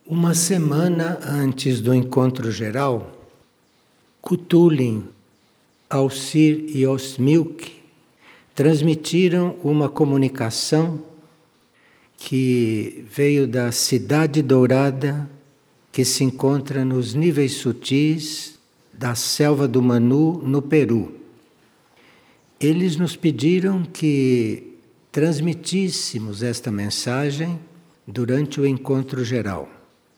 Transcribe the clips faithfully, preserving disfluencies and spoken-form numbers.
Uma semana antes do encontro geral, Cthulhu, Alcir e Osmilk transmitiram uma comunicação que veio da Cidade Dourada, que se encontra nos níveis sutis da selva do Manu, no Peru. Eles nos pediram que transmitíssemos esta mensagem durante o encontro geral.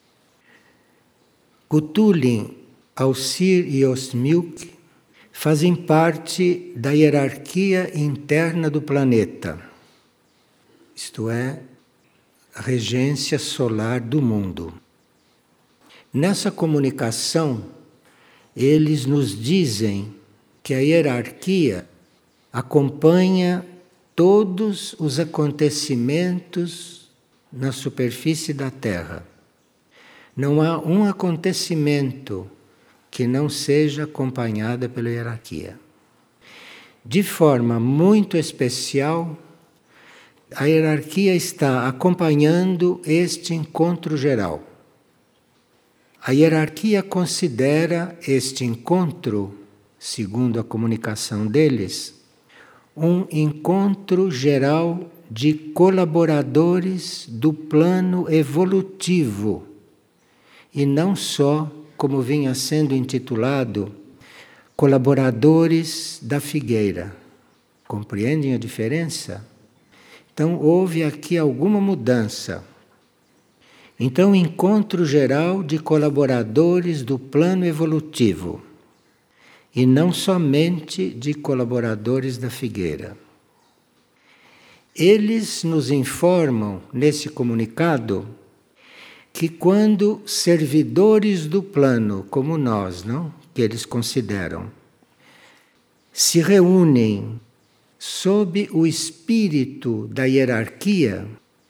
Cthulhu, Alcir e Osmilk fazem parte da hierarquia interna do planeta, isto é, a regência solar do mundo. Nessa comunicação, eles nos dizem que a hierarquia acompanha todos os acontecimentos na superfície da Terra. Não há um acontecimento que não seja acompanhado pela hierarquia. De forma muito especial, a hierarquia está acompanhando este encontro geral. A hierarquia considera este encontro, segundo a comunicação deles, um encontro geral de colaboradores do plano evolutivo, e não só, como vinha sendo intitulado, colaboradores da figueira. Compreendem a diferença? Então, houve aqui alguma mudança. Então, encontro geral de colaboradores do plano evolutivo, e não somente de colaboradores da figueira. Eles nos informam, nesse comunicado, que quando servidores do plano, como nós, não? Que eles consideram, se reúnem sob o espírito da hierarquia,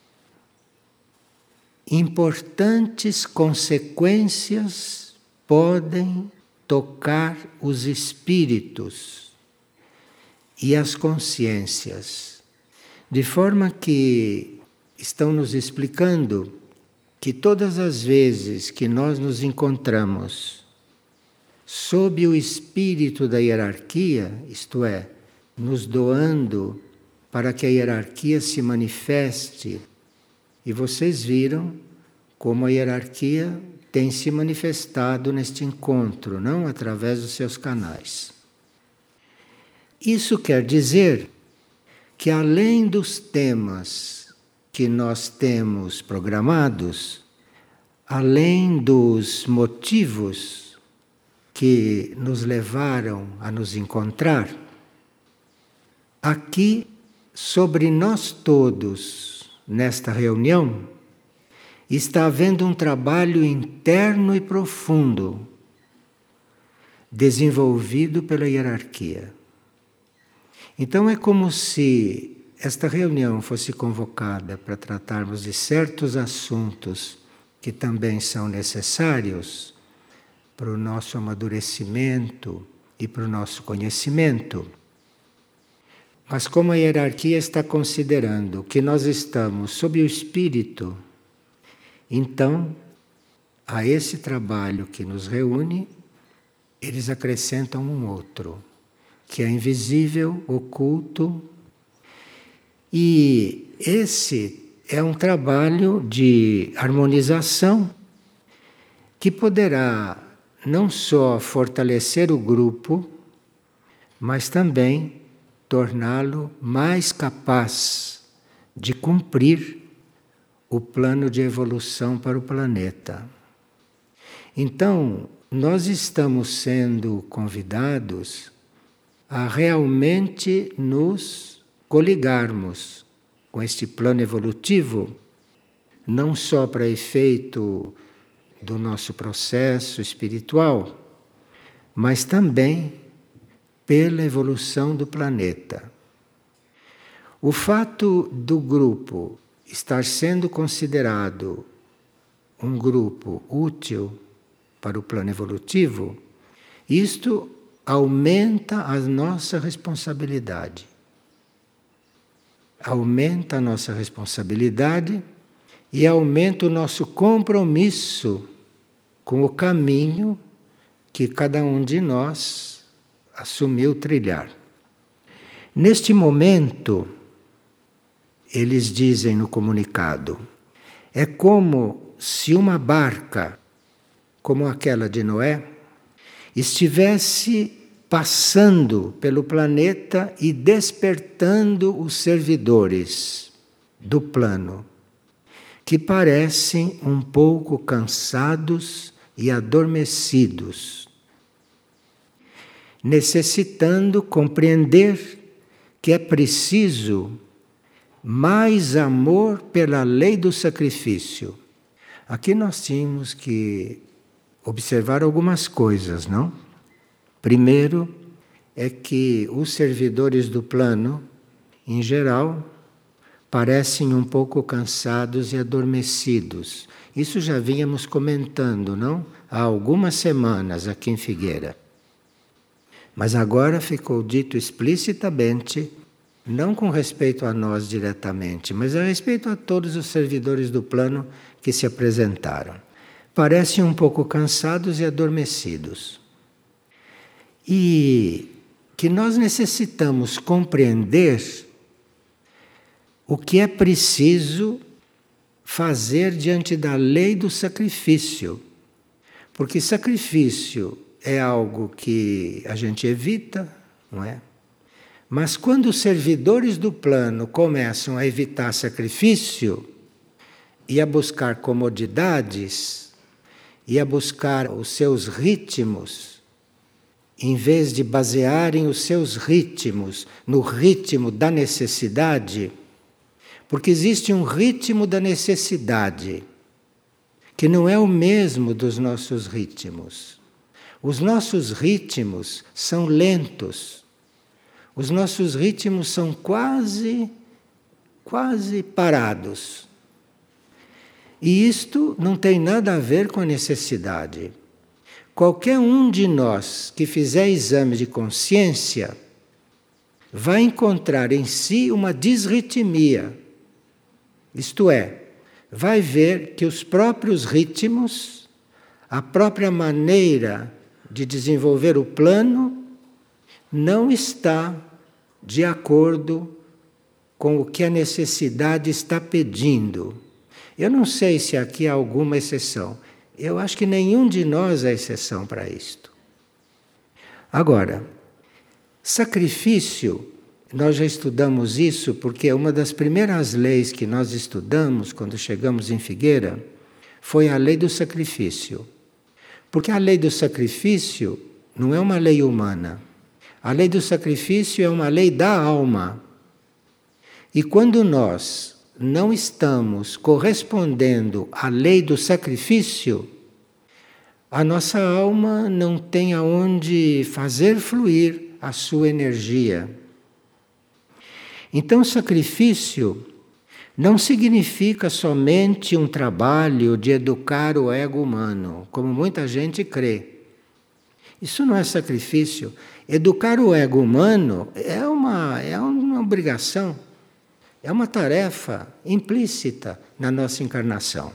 importantes consequências podem tocar os espíritos e as consciências, de forma que estão nos explicando que todas as vezes que nós nos encontramos sob o espírito da hierarquia, isto é, nos doando para que a hierarquia se manifeste, e vocês viram como a hierarquia tem se manifestado neste encontro, não através dos seus canais. Isso quer dizer que além dos temas que nós temos programados, além dos motivos que nos levaram a nos encontrar, aqui, sobre nós todos, nesta reunião, está havendo um trabalho interno e profundo, desenvolvido pela hierarquia. Então é como se esta reunião fosse convocada para tratarmos de certos assuntos que também são necessários para o nosso amadurecimento e para o nosso conhecimento. Mas como a hierarquia está considerando que nós estamos sob o espírito, então, a esse trabalho que nos reúne, eles acrescentam um outro, que é invisível, oculto. E esse é um trabalho de harmonização que poderá não só fortalecer o grupo, mas também torná-lo mais capaz de cumprir o plano de evolução para o planeta. Então, nós estamos sendo convidados a realmente nos coligarmos com este plano evolutivo, não só para efeito do nosso processo espiritual, mas também pela evolução do planeta. O fato do grupo estar sendo considerado um grupo útil para o plano evolutivo, isto aumenta a nossa responsabilidade. Aumenta a nossa responsabilidade e aumenta o nosso compromisso com o caminho que cada um de nós assumiu trilhar. Neste momento, eles dizem no comunicado, é como se uma barca, como aquela de Noé, estivesse passando pelo planeta e despertando os servidores do plano, que parecem um pouco cansados e adormecidos, necessitando compreender que é preciso mais amor pela lei do sacrifício. Aqui nós tínhamos que observar algumas coisas, não? Primeiro é que os servidores do plano, em geral, parecem um pouco cansados e adormecidos. Isso já vínhamos comentando, não? Há algumas semanas aqui em Figueira. Mas agora ficou dito explicitamente, não com respeito a nós diretamente, mas a respeito a todos os servidores do plano que se apresentaram. Parecem um pouco cansados e adormecidos. E que nós necessitamos compreender o que é preciso fazer diante da lei do sacrifício. Porque sacrifício é algo que a gente evita, não é? Mas quando os servidores do plano começam a evitar sacrifício e a buscar comodidades e a buscar os seus ritmos, em vez de basearem os seus ritmos no ritmo da necessidade, porque existe um ritmo da necessidade que não é o mesmo dos nossos ritmos. Os nossos ritmos são lentos. Os nossos ritmos são quase, quase parados. E isto não tem nada a ver com a necessidade. Qualquer um de nós que fizer exame de consciência vai encontrar em si uma disritmia. Isto é, vai ver que os próprios ritmos, a própria maneira de desenvolver o plano, não está de acordo com o que a necessidade está pedindo. Eu não sei se aqui há alguma exceção. Eu acho que nenhum de nós é exceção para isto. Agora, sacrifício, nós já estudamos isso porque uma das primeiras leis que nós estudamos quando chegamos em Figueira foi a lei do sacrifício. Porque a lei do sacrifício não é uma lei humana. A lei do sacrifício é uma lei da alma. E quando nós não estamos correspondendo à lei do sacrifício, a nossa alma não tem aonde fazer fluir a sua energia. Então, sacrifício não significa somente um trabalho de educar o ego humano, como muita gente crê. Isso não é sacrifício. Educar o ego humano é uma, é uma obrigação, é uma tarefa implícita na nossa encarnação.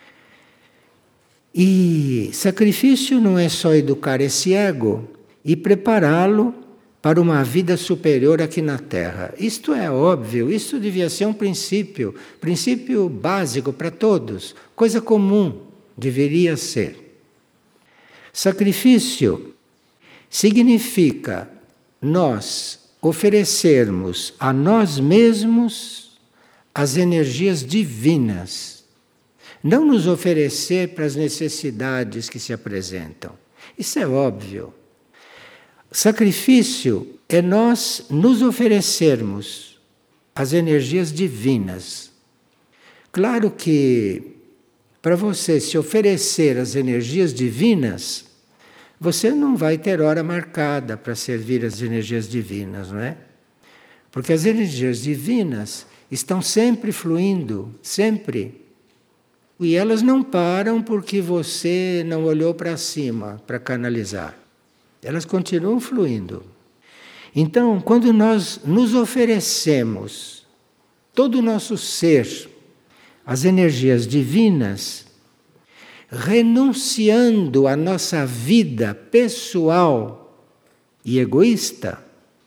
E sacrifício não é só educar esse ego e prepará-lo para uma vida superior aqui na Terra. Isto é óbvio, isso devia ser um princípio, princípio básico para todos, coisa comum deveria ser. Sacrifício significa nós oferecermos a nós mesmos as energias divinas, não nos oferecer para as necessidades que se apresentam. Isso é óbvio. Sacrifício é nós nos oferecermos as energias divinas. Claro que para você se oferecer as energias divinas, você não vai ter hora marcada para servir as energias divinas, não é? Porque as energias divinas estão sempre fluindo, sempre. E elas não param porque você não olhou para cima para canalizar. Elas continuam fluindo. Então, quando nós nos oferecemos todo o nosso ser as energias divinas, renunciando à nossa vida pessoal e egoísta,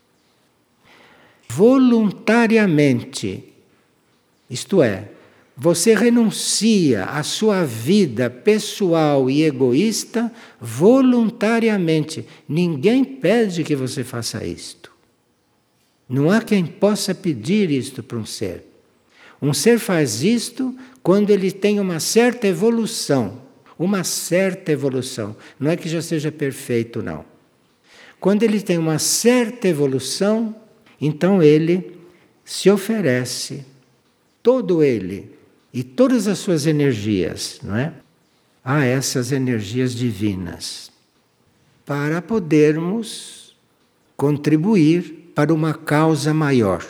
voluntariamente, isto é, você renuncia à sua vida pessoal e egoísta voluntariamente. Ninguém pede que você faça isto. Não há quem possa pedir isto para um ser. Um ser faz isto quando ele tem uma certa evolução. Uma certa evolução. Não é que já seja perfeito, não. Quando ele tem uma certa evolução, então ele se oferece, todo ele, e todas as suas energias, não é? A essas energias divinas, para podermos contribuir para uma causa maior.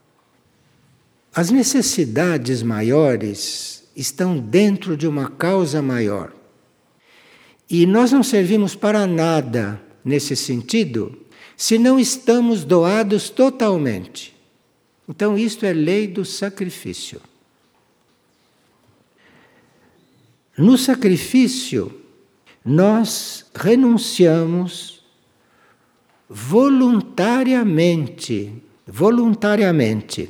As necessidades maiores estão dentro de uma causa maior. E nós não servimos para nada nesse sentido se não estamos doados totalmente. Então, isto é lei do sacrifício. No sacrifício, nós renunciamos voluntariamente, voluntariamente,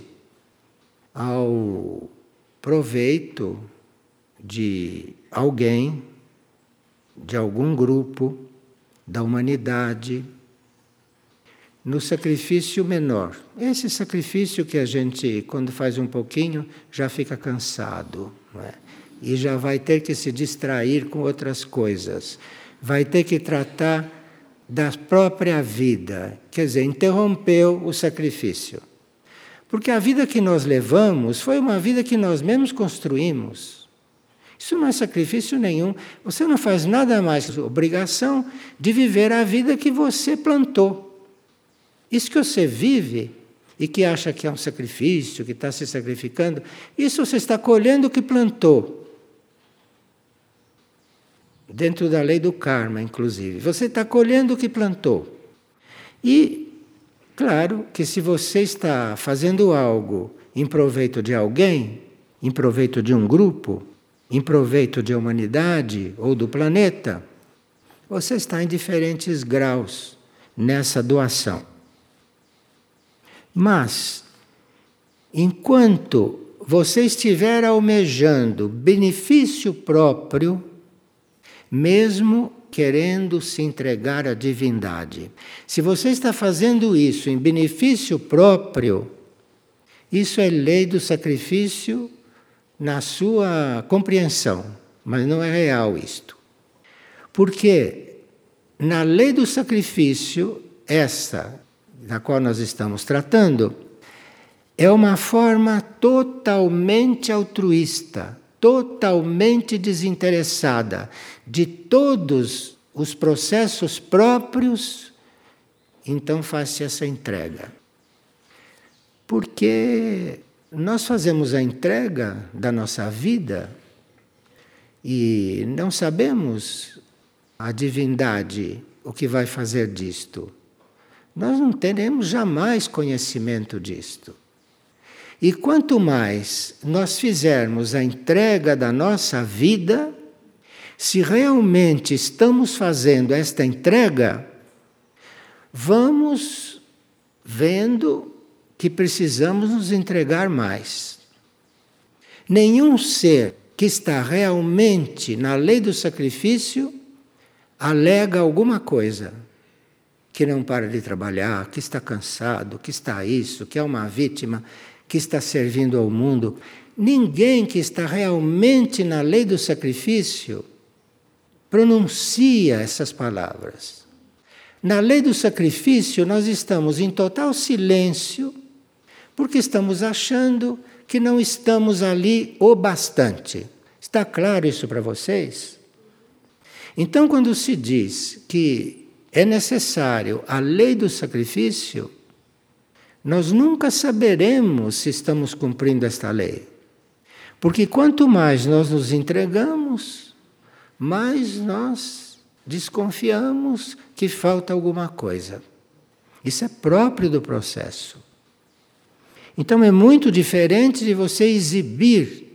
ao proveito de alguém, de algum grupo, da humanidade, no sacrifício menor. Esse sacrifício que a gente, quando faz um pouquinho, já fica cansado, não é? E já vai ter que se distrair com outras coisas. Vai ter que tratar da própria vida. Quer dizer, interrompeu o sacrifício. Porque a vida que nós levamos foi uma vida que nós mesmos construímos. Isso não é sacrifício nenhum. Você não faz nada mais obrigação de viver a vida que você plantou. Isso que você vive e que acha que é um sacrifício, que está se sacrificando, isso você está colhendo o que plantou. Dentro da lei do karma, inclusive. Você está colhendo o que plantou. E, claro, que se você está fazendo algo em proveito de alguém, em proveito de um grupo, em proveito de humanidade ou do planeta, você está em diferentes graus nessa doação. Mas, enquanto você estiver almejando benefício próprio, mesmo querendo se entregar à divindade, se você está fazendo isso em benefício próprio, isso é lei do sacrifício na sua compreensão, mas não é real isto. Porque na lei do sacrifício, essa da qual nós estamos tratando, é uma forma totalmente altruísta, totalmente desinteressada de todos os processos próprios, então faz-se essa entrega. Porque nós fazemos a entrega da nossa vida e não sabemos a divindade o que vai fazer disto. Nós não teremos jamais conhecimento disto. E quanto mais nós fizermos a entrega da nossa vida, se realmente estamos fazendo esta entrega, vamos vendo que precisamos nos entregar mais. Nenhum ser que está realmente na lei do sacrifício alega alguma coisa. Que não para de trabalhar, que está cansado, que está isso, que é uma vítima, que está servindo ao mundo. Ninguém que está realmente na lei do sacrifício pronuncia essas palavras. Na lei do sacrifício, nós estamos em total silêncio, porque estamos achando que não estamos ali o bastante. Está claro isso para vocês? Então, quando se diz que é necessário a lei do sacrifício, nós nunca saberemos se estamos cumprindo esta lei. Porque quanto mais nós nos entregamos, mais nós desconfiamos que falta alguma coisa. Isso é próprio do processo. Então é muito diferente de você exibir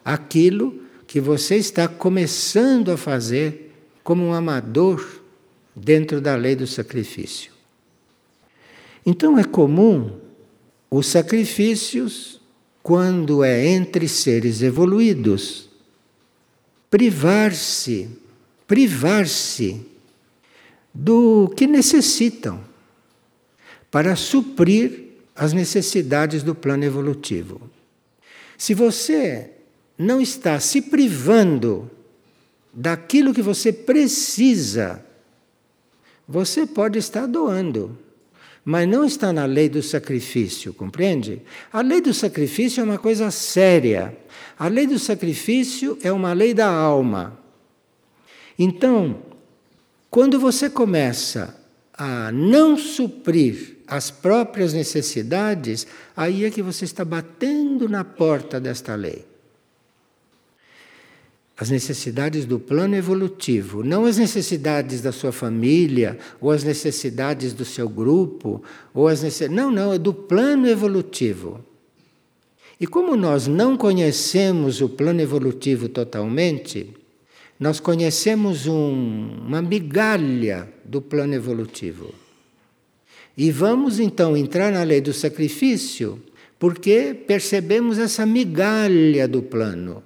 aquilo que você está começando a fazer como um amador dentro da lei do sacrifício. Então é comum os sacrifícios, quando é entre seres evoluídos, privar-se, privar-se do que necessitam para suprir as necessidades do plano evolutivo. Se você não está se privando daquilo que você precisa, você pode estar doando, mas não está na lei do sacrifício, compreende? A lei do sacrifício é uma coisa séria. A lei do sacrifício é uma lei da alma. Então, quando você começa a não suprir as próprias necessidades, aí é que você está batendo na porta desta lei. As necessidades do plano evolutivo, não as necessidades da sua família, ou as necessidades do seu grupo, ou as necess... não, não, é do plano evolutivo. E como nós não conhecemos o plano evolutivo totalmente, nós conhecemos um, uma migalha do plano evolutivo. E vamos então entrar na lei do sacrifício, porque percebemos essa migalha do plano.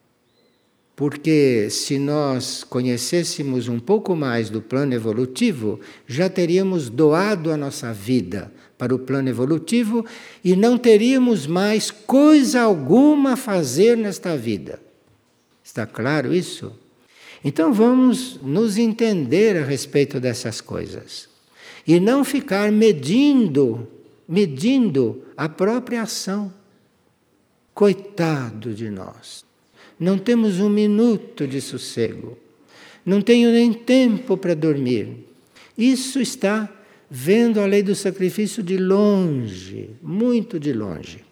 Porque se nós conhecêssemos um pouco mais do plano evolutivo, já teríamos doado a nossa vida para o plano evolutivo e não teríamos mais coisa alguma a fazer nesta vida. Está claro isso? Então vamos nos entender a respeito dessas coisas. E não ficar medindo, medindo a própria ação. Coitado de nós. Não temos um minuto de sossego. Não tenho nem tempo para dormir. Isso está vendo a lei do sacrifício de longe, muito de longe.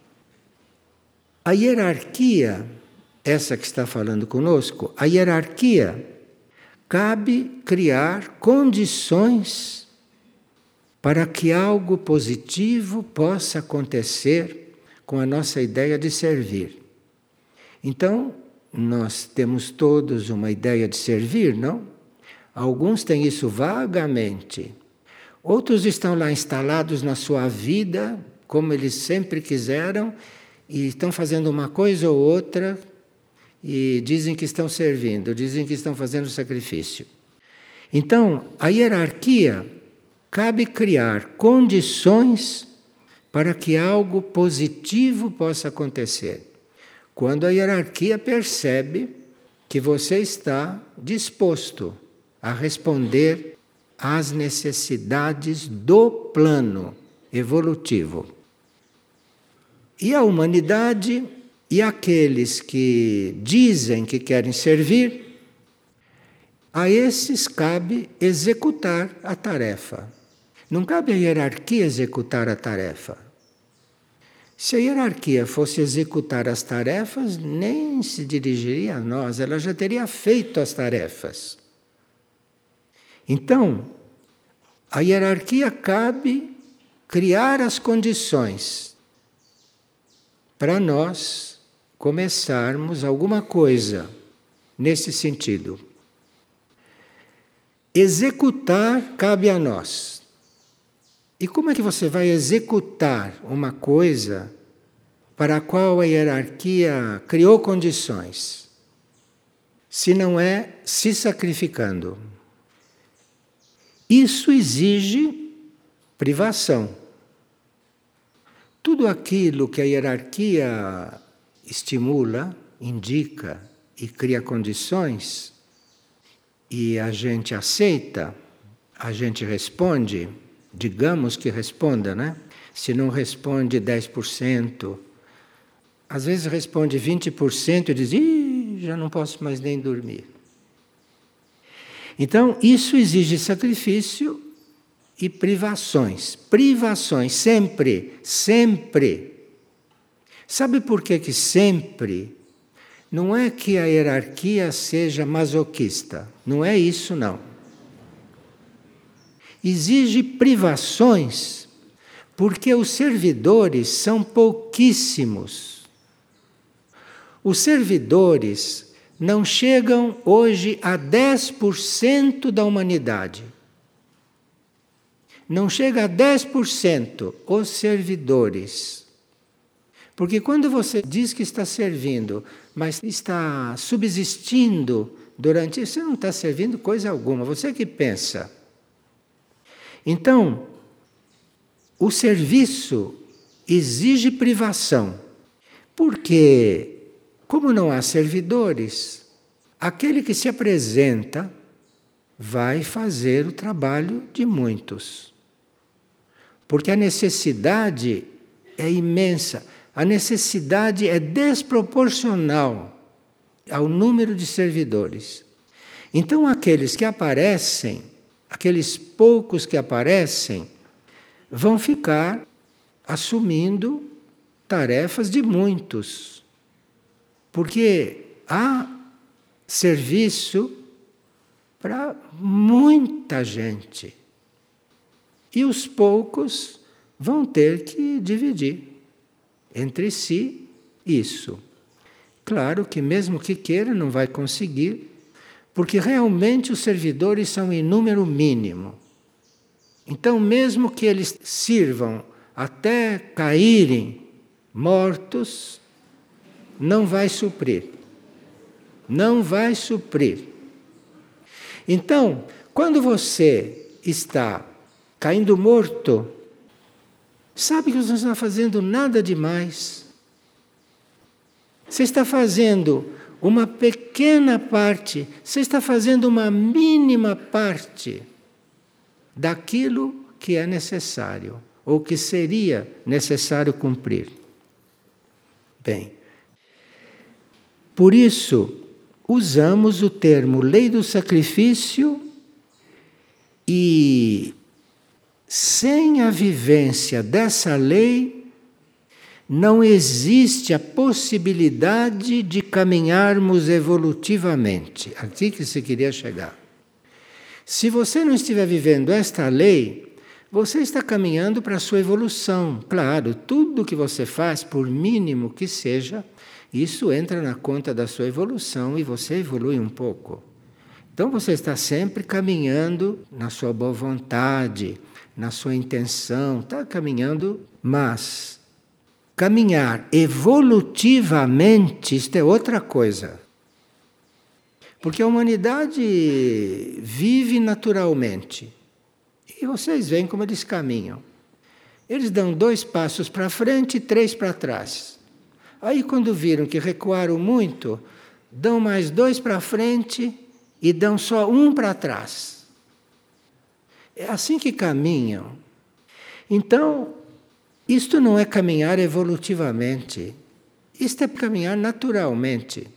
A hierarquia, essa que está falando conosco, a hierarquia cabe criar condições para que algo positivo possa acontecer com a nossa ideia de servir. Então, nós temos todos uma ideia de servir, não? Alguns têm isso vagamente. Outros estão lá instalados na sua vida, como eles sempre quiseram, e estão fazendo uma coisa ou outra, e dizem que estão servindo, dizem que estão fazendo sacrifício. Então, a hierarquia cabe criar condições para que algo positivo possa acontecer. Quando a hierarquia percebe que você está disposto a responder às necessidades do plano evolutivo. E a humanidade e aqueles que dizem que querem servir, a esses cabe executar a tarefa. Não cabe à hierarquia executar a tarefa. Se a hierarquia fosse executar as tarefas, nem se dirigiria a nós, ela já teria feito as tarefas. Então, a hierarquia cabe criar as condições para nós começarmos alguma coisa nesse sentido. Executar cabe a nós. E como é que você vai executar uma coisa para a qual a hierarquia criou condições, se não é se sacrificando? Isso exige privação. Tudo aquilo que a hierarquia estimula, indica e cria condições, e a gente aceita, a gente responde, digamos que responda, né? Se não responde dez por cento, às vezes responde vinte por cento e diz, ih, já não posso mais nem dormir. Então, isso exige sacrifício e privações. Privações, sempre, sempre. Sabe por que que sempre? Não é que a hierarquia seja masoquista. Não é isso, não. Exige privações, porque os servidores são pouquíssimos. Os servidores não chegam hoje a dez por cento da humanidade. Não chega a dez por cento os servidores. Porque quando você diz que está servindo, mas está subsistindo durante isso, você não está servindo coisa alguma, você que pensa. Então, o serviço exige privação, porque, como não há servidores, aquele que se apresenta vai fazer o trabalho de muitos. Porque a necessidade é imensa, a necessidade é desproporcional ao número de servidores. Então, aqueles que aparecem, aqueles poucos que aparecem, vão ficar assumindo tarefas de muitos. Porque há serviço para muita gente. E os poucos vão ter que dividir entre si isso. Claro que mesmo que queira não vai conseguir, porque realmente os servidores são em número mínimo. Então, mesmo que eles sirvam até caírem mortos, não vai suprir. Não vai suprir. Então, quando você está caindo morto, sabe que você não está fazendo nada demais. Você está fazendo uma pequena parte, você está fazendo uma mínima parte daquilo que é necessário, ou que seria necessário cumprir. Bem, por isso, usamos o termo lei do sacrifício e, sem a vivência dessa lei, não existe a possibilidade de caminharmos evolutivamente. Aqui que se queria chegar. Se você não estiver vivendo esta lei, você está caminhando para a sua evolução. Claro, tudo que você faz, por mínimo que seja, isso entra na conta da sua evolução e você evolui um pouco. Então você está sempre caminhando na sua boa vontade, na sua intenção, está caminhando, mas caminhar evolutivamente, isto é outra coisa. Porque a humanidade vive naturalmente. E vocês veem como eles caminham. Eles dão dois passos para frente e três para trás. Aí, quando viram que recuaram muito, dão mais dois para frente e dão só um para trás. É assim que caminham. Então, isto não é caminhar evolutivamente. Isto é caminhar naturalmente.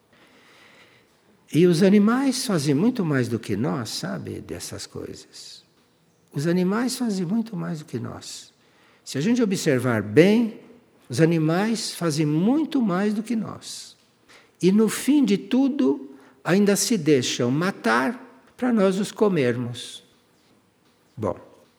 E os animais fazem muito mais do que nós, sabe, dessas coisas. Os animais fazem muito mais do que nós. Se a gente observar bem, os animais fazem muito mais do que nós. E no fim de tudo, ainda se deixam matar para nós os comermos. Bom,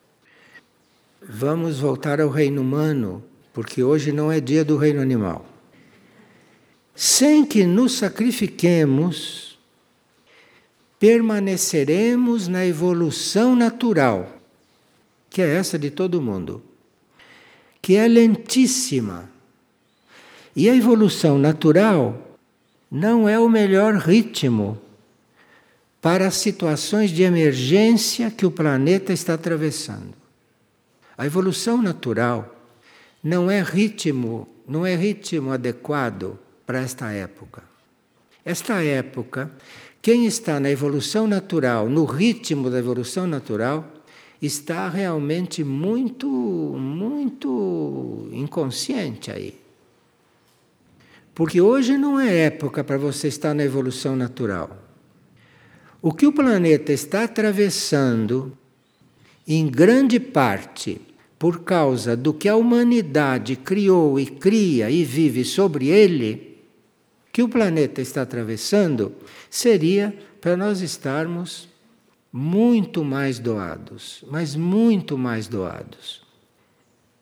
vamos voltar ao reino humano, porque hoje não é dia do reino animal. Sem que nos sacrifiquemos, permaneceremos na evolução natural, que é essa de todo mundo, que é lentíssima. E a evolução natural não é o melhor ritmo para as situações de emergência que o planeta está atravessando. A evolução natural não é ritmo, não é ritmo adequado para esta época. Esta época, quem está na evolução natural, no ritmo da evolução natural, está realmente muito, muito inconsciente aí. Porque hoje não é época para você estar na evolução natural. O que o planeta está atravessando, em grande parte, por causa do que a humanidade criou e cria e vive sobre ele, que o planeta está atravessando, seria para nós estarmos muito mais doados, mas muito mais doados.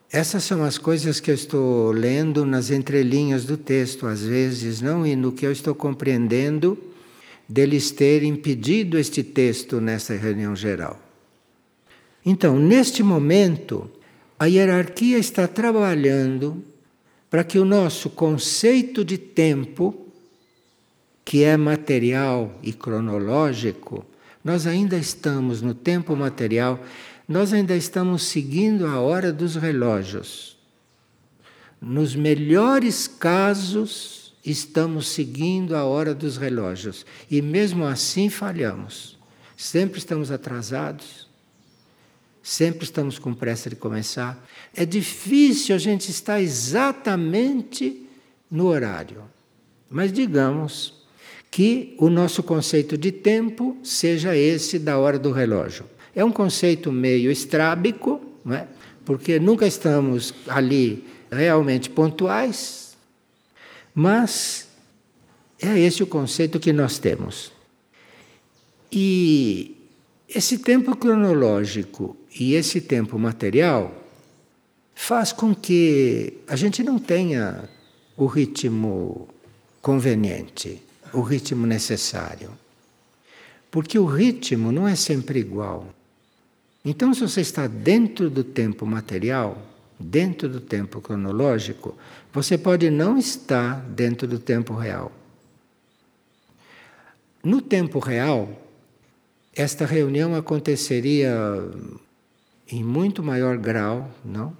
Essas são as coisas que eu estou lendo nas entrelinhas do texto, às vezes, não? E no que eu estou compreendendo deles terem pedido este texto nessa reunião geral. Então, neste momento, a hierarquia está trabalhando para que o nosso conceito de tempo, que é material e cronológico, nós ainda estamos no tempo material, nós ainda estamos seguindo a hora dos relógios. Nos melhores casos, estamos seguindo a hora dos relógios. E mesmo assim falhamos. Sempre estamos atrasados. Sempre estamos com pressa de começar. É difícil a gente estar exatamente no horário. Mas digamos que o nosso conceito de tempo seja esse da hora do relógio. É um conceito meio estrábico, não é? Porque nunca estamos ali realmente pontuais, mas é esse o conceito que nós temos. E esse tempo cronológico e esse tempo material faz com que a gente não tenha o ritmo conveniente, o ritmo necessário. Porque o ritmo não é sempre igual. Então, se você está dentro do tempo material, dentro do tempo cronológico, você pode não estar dentro do tempo real. No tempo real, esta reunião aconteceria em muito maior grau, não?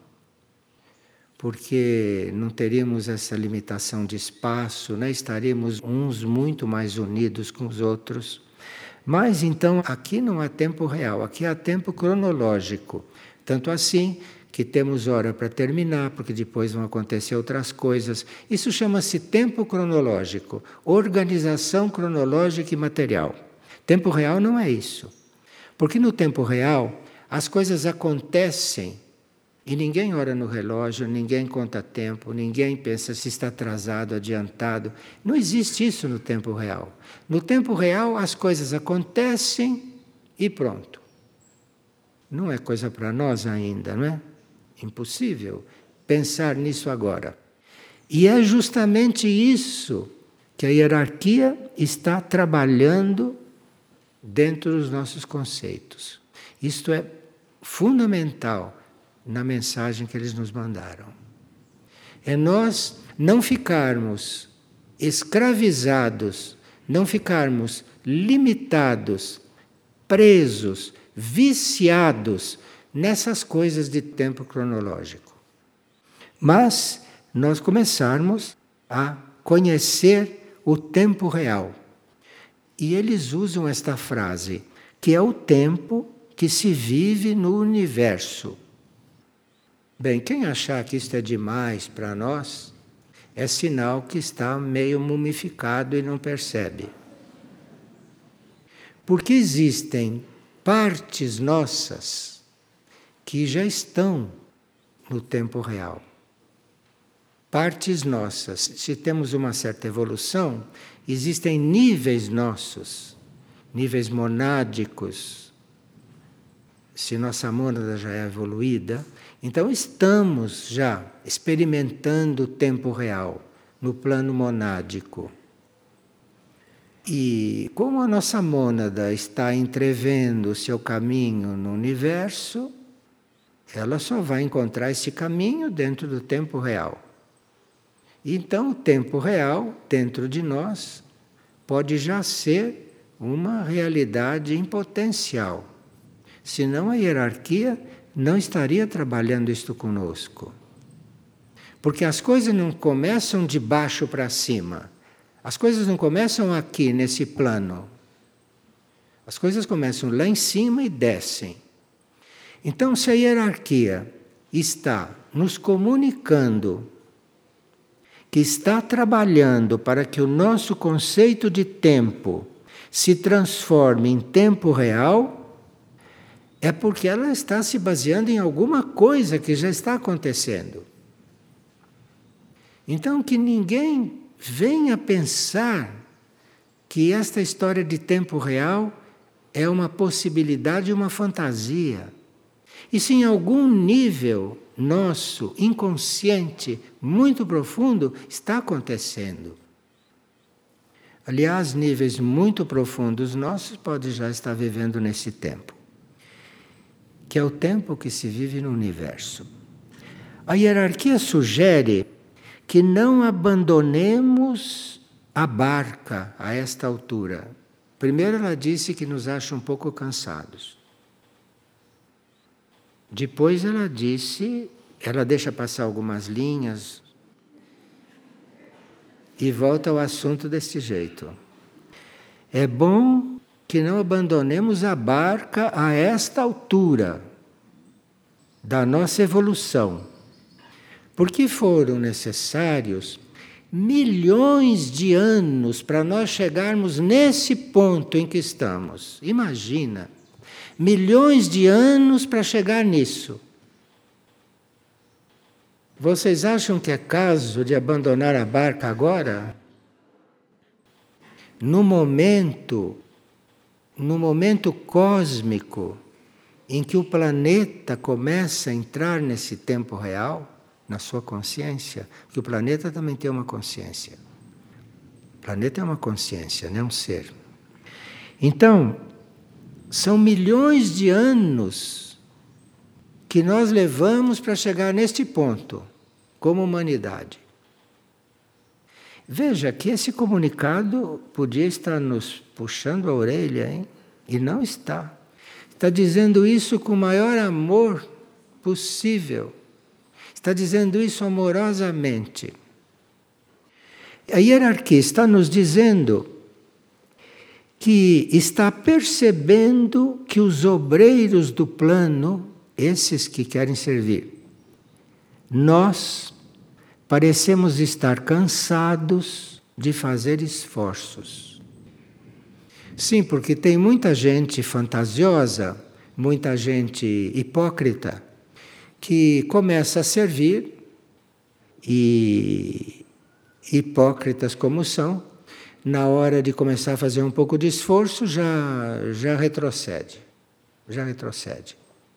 Porque não teríamos essa limitação de espaço, né? Estaríamos uns muito mais unidos com os outros. Mas então aqui não há tempo real, aqui há tempo cronológico. Tanto assim que temos hora para terminar, porque depois vão acontecer outras coisas. Isso chama-se tempo cronológico, organização cronológica e material. Tempo real não é isso. Porque no tempo real as coisas acontecem e ninguém olha no relógio, ninguém conta tempo, ninguém pensa se está atrasado, adiantado. Não existe isso no tempo real. No tempo real as coisas acontecem e pronto. Não é coisa para nós ainda, não é? Impossível pensar nisso agora. E é justamente isso que a hierarquia está trabalhando dentro dos nossos conceitos. Isto é fundamental na mensagem que eles nos mandaram. É nós não ficarmos escravizados, não ficarmos limitados, presos, viciados nessas coisas de tempo cronológico. Mas nós começarmos a conhecer o tempo real. E eles usam esta frase, que é o tempo que se vive no universo. Bem, quem achar que isto é demais para nós, é sinal que está meio mumificado e não percebe. Porque existem partes nossas que já estão no tempo real. Partes nossas. Se temos uma certa evolução, existem níveis nossos, níveis monádicos. Se nossa mônada já é evoluída, então estamos já experimentando o tempo real no plano monádico. E como a nossa mônada está entrevendo o seu caminho no universo, ela só vai encontrar esse caminho dentro do tempo real. Então o tempo real, dentro de nós, pode já ser uma realidade em potencial. Senão a hierarquia não estaria trabalhando isto conosco. Porque as coisas não começam de baixo para cima. As coisas não começam aqui, nesse plano. As coisas começam lá em cima e descem. Então, se a hierarquia está nos comunicando, que está trabalhando para que o nosso conceito de tempo se transforme em tempo real, é porque ela está se baseando em alguma coisa que já está acontecendo. Então, que ninguém venha pensar que esta história de tempo real é uma possibilidade, uma fantasia. E se em algum nível nosso, inconsciente, muito profundo, está acontecendo. Aliás, níveis muito profundos nossos podem já estar vivendo nesse tempo, que é o tempo que se vive no universo. A hierarquia sugere que não abandonemos a barca a esta altura. Primeiro ela disse que nos acha um pouco cansados. Depois ela disse, ela deixa passar algumas linhas e volta ao assunto desse jeito. É bom que não abandonemos a barca a esta altura da nossa evolução, porque foram necessários milhões de anos para nós chegarmos nesse ponto em que estamos. Imagina! Milhões de anos para chegar nisso. Vocês acham que é caso de abandonar a barca agora? No momento, no momento cósmico em que o planeta começa a entrar nesse tempo real, na sua consciência, porque o planeta também tem uma consciência. O planeta é uma consciência, não é um ser. Então, são milhões de anos que nós levamos para chegar neste ponto, como humanidade. Veja que esse comunicado podia estar nos puxando a orelha, hein? E não está. Está dizendo isso com o maior amor possível. Está dizendo isso amorosamente. A hierarquia está nos dizendo que está percebendo que os obreiros do plano, esses que querem servir, nós parecemos estar cansados de fazer esforços. Sim, porque tem muita gente fantasiosa, muita gente hipócrita, que começa a servir e, hipócritas como são, na hora de começar a fazer um pouco de esforço, já, já retrocede. Já retrocede.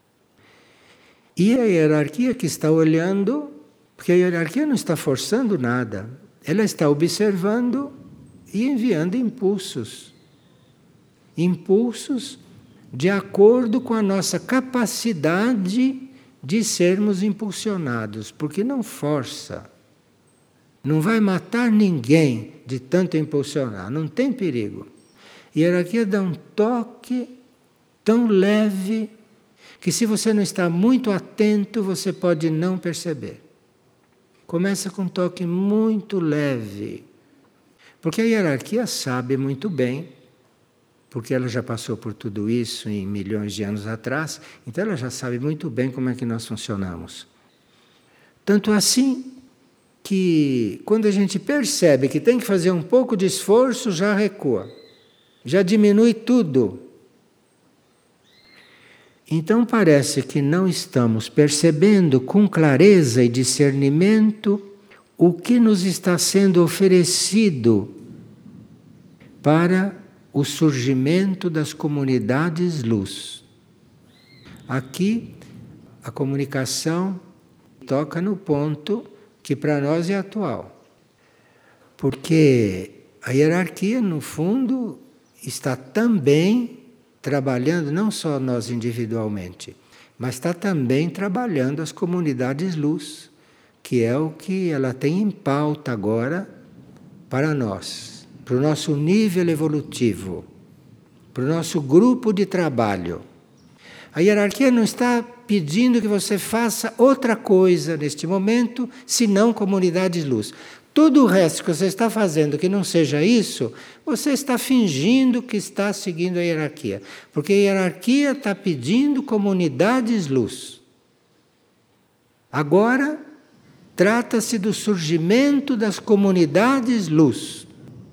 E a hierarquia que está olhando, porque a hierarquia não está forçando nada, ela está observando e enviando impulsos. Impulsos de acordo com a nossa capacidade de sermos impulsionados, porque não força. Não vai matar ninguém de tanto impulsionar, não tem perigo. A hierarquia dá um toque tão leve que, se você não está muito atento, você pode não perceber. Começa com um toque muito leve, porque a hierarquia sabe muito bem, porque ela já passou por tudo isso em milhões de anos atrás, então ela já sabe muito bem como é que nós funcionamos. Tanto assim que, quando a gente percebe que tem que fazer um pouco de esforço, já recua, já diminui tudo. Então parece que não estamos percebendo com clareza e discernimento o que nos está sendo oferecido para o surgimento das comunidades luz. Aqui a comunicação toca no ponto que para nós é atual. Porque a hierarquia, no fundo, está também trabalhando, não só nós individualmente, mas está também trabalhando as comunidades luz, que é o que ela tem em pauta agora para nós, para o nosso nível evolutivo, para o nosso grupo de trabalho. A hierarquia não está pedindo que você faça outra coisa neste momento, senão comunidades luz. Todo o resto que você está fazendo que não seja isso, você está fingindo que está seguindo a hierarquia. Porque a hierarquia está pedindo comunidades luz. Agora, trata-se do surgimento das comunidades luz.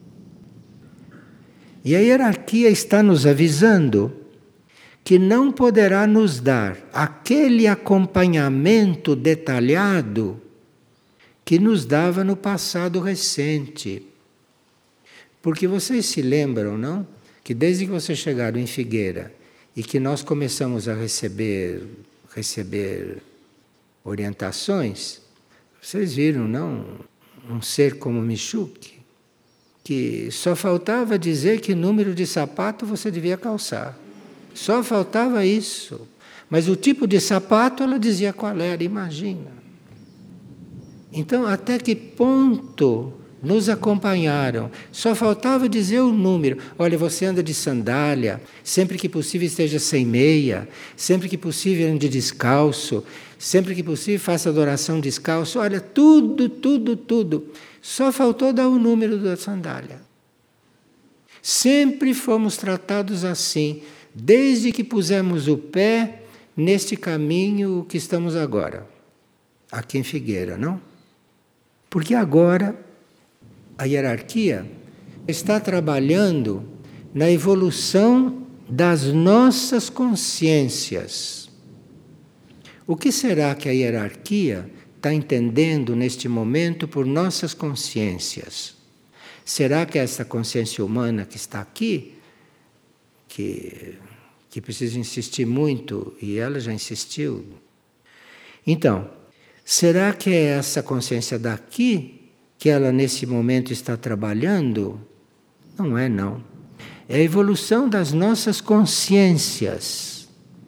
E a hierarquia está nos avisando que não poderá nos dar aquele acompanhamento detalhado que nos dava no passado recente. Porque vocês se lembram, não? Que desde que vocês chegaram em Figueira e que nós começamos a receber receber orientações. Vocês viram, não? Um ser como Michuque, que só faltava dizer que número de sapato você devia calçar. Só faltava isso. Mas o tipo de sapato ela dizia qual era, imagina. Então, até que ponto nos acompanharam? Só faltava dizer o número. Olha, você anda de sandália, sempre que possível esteja sem meia, sempre que possível ande descalço, sempre que possível faça adoração descalço. Olha, tudo, tudo, tudo. Só faltou dar o número da sandália. Sempre fomos tratados assim, desde que pusemos o pé neste caminho que estamos agora, aqui em Figueira, não? Porque agora a hierarquia está trabalhando na evolução das nossas consciências. O que será que a hierarquia está entendendo neste momento por nossas consciências? Será que essa consciência humana que está aqui, que, que precisa insistir muito, e ela já insistiu? Então, será que é essa consciência daqui que ela nesse momento está trabalhando? Não é, não. É a evolução das nossas consciências,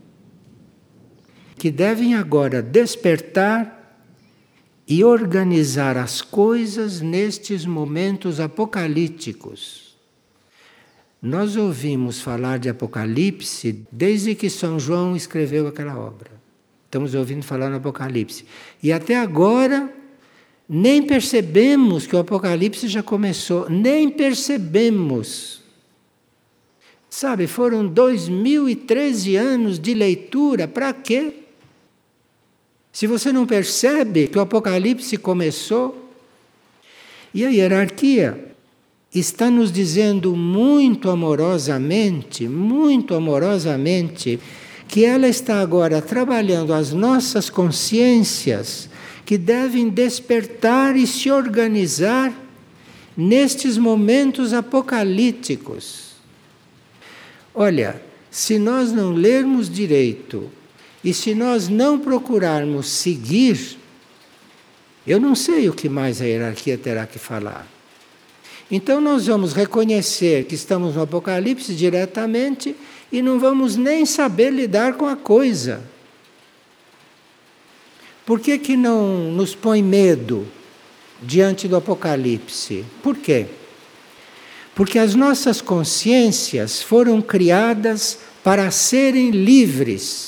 que devem agora despertar e organizar as coisas nestes momentos apocalípticos. Nós ouvimos falar de Apocalipse desde que São João escreveu aquela obra. Estamos ouvindo falar no Apocalipse. E até agora, nem percebemos que o Apocalipse já começou. Nem percebemos. Sabe, foram dois mil e treze anos de leitura. Para quê? Se você não percebe que o Apocalipse começou, e a hierarquia está nos dizendo muito amorosamente, muito amorosamente, que ela está agora trabalhando as nossas consciências, que devem despertar e se organizar nestes momentos apocalípticos. Olha, se nós não lermos direito, e se nós não procurarmos seguir, eu não sei o que mais a hierarquia terá que falar. Então nós vamos reconhecer que estamos no Apocalipse diretamente e não vamos nem saber lidar com a coisa. Por que que não nos põe medo diante do Apocalipse? Por quê? Porque as nossas consciências foram criadas para serem livres.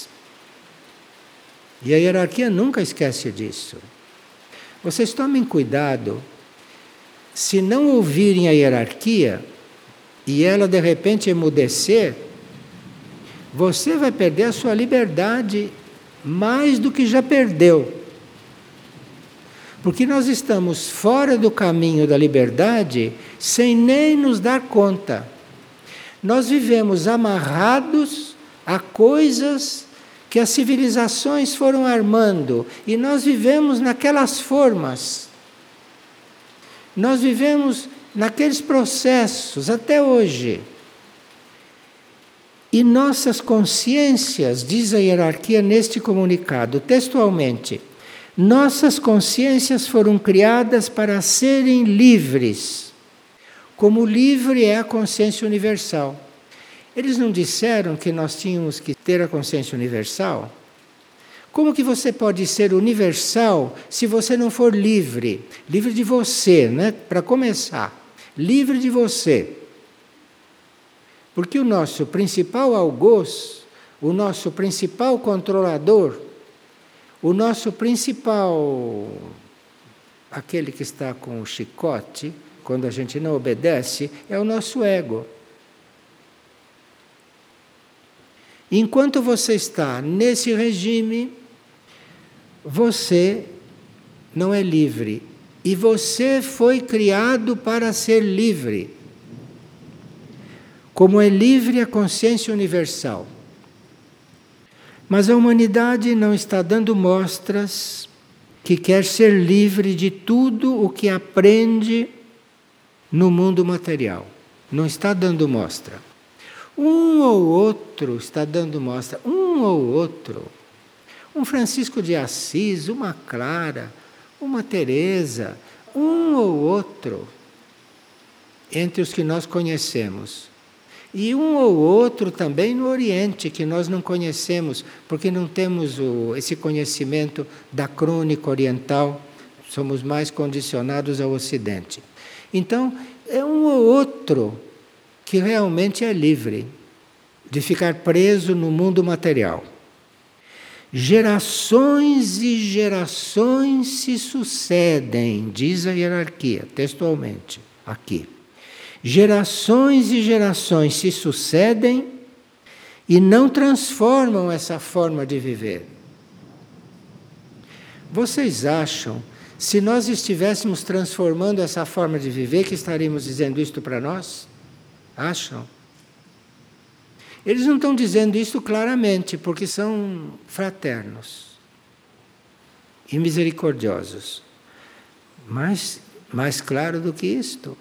E a hierarquia nunca esquece disso. Vocês tomem cuidado, se não ouvirem a hierarquia e ela de repente emudecer, você vai perder a sua liberdade mais do que já perdeu. Porque nós estamos fora do caminho da liberdade sem nem nos dar conta. Nós vivemos amarrados a coisas que as civilizações foram armando, e nós vivemos naquelas formas. Nós vivemos naqueles processos até hoje. E nossas consciências, diz a hierarquia neste comunicado, textualmente, nossas consciências foram criadas para serem livres, como livre é a consciência universal. Eles não disseram que nós tínhamos que ter a consciência universal? Como que você pode ser universal se você não for livre? Livre de você, né? Para começar. Livre de você. Porque o nosso principal algoz, o nosso principal controlador, o nosso principal, aquele que está com o chicote, quando a gente não obedece, é o nosso ego. Enquanto você está nesse regime, você não é livre. E você foi criado para ser livre. Como é livre a consciência universal. Mas a humanidade não está dando mostras que quer ser livre de tudo o que aprende no mundo material. Não está dando mostra. Um ou outro está dando mostra, um ou outro. Um Francisco de Assis, uma Clara, uma Teresa, um ou outro, entre os que nós conhecemos. E um ou outro também no Oriente, que nós não conhecemos, porque não temos o, esse conhecimento da crônica oriental, somos mais condicionados ao Ocidente. Então, é um ou outro que realmente é livre de ficar preso no mundo material. Gerações e gerações se sucedem, diz a hierarquia, textualmente, aqui. Gerações e gerações se sucedem e não transformam essa forma de viver. Vocês acham, se nós estivéssemos transformando essa forma de viver, que estaríamos dizendo isto para nós? Acham? Eles não estão dizendo isso claramente, porque são fraternos e misericordiosos. Mas, mais claro do que isto,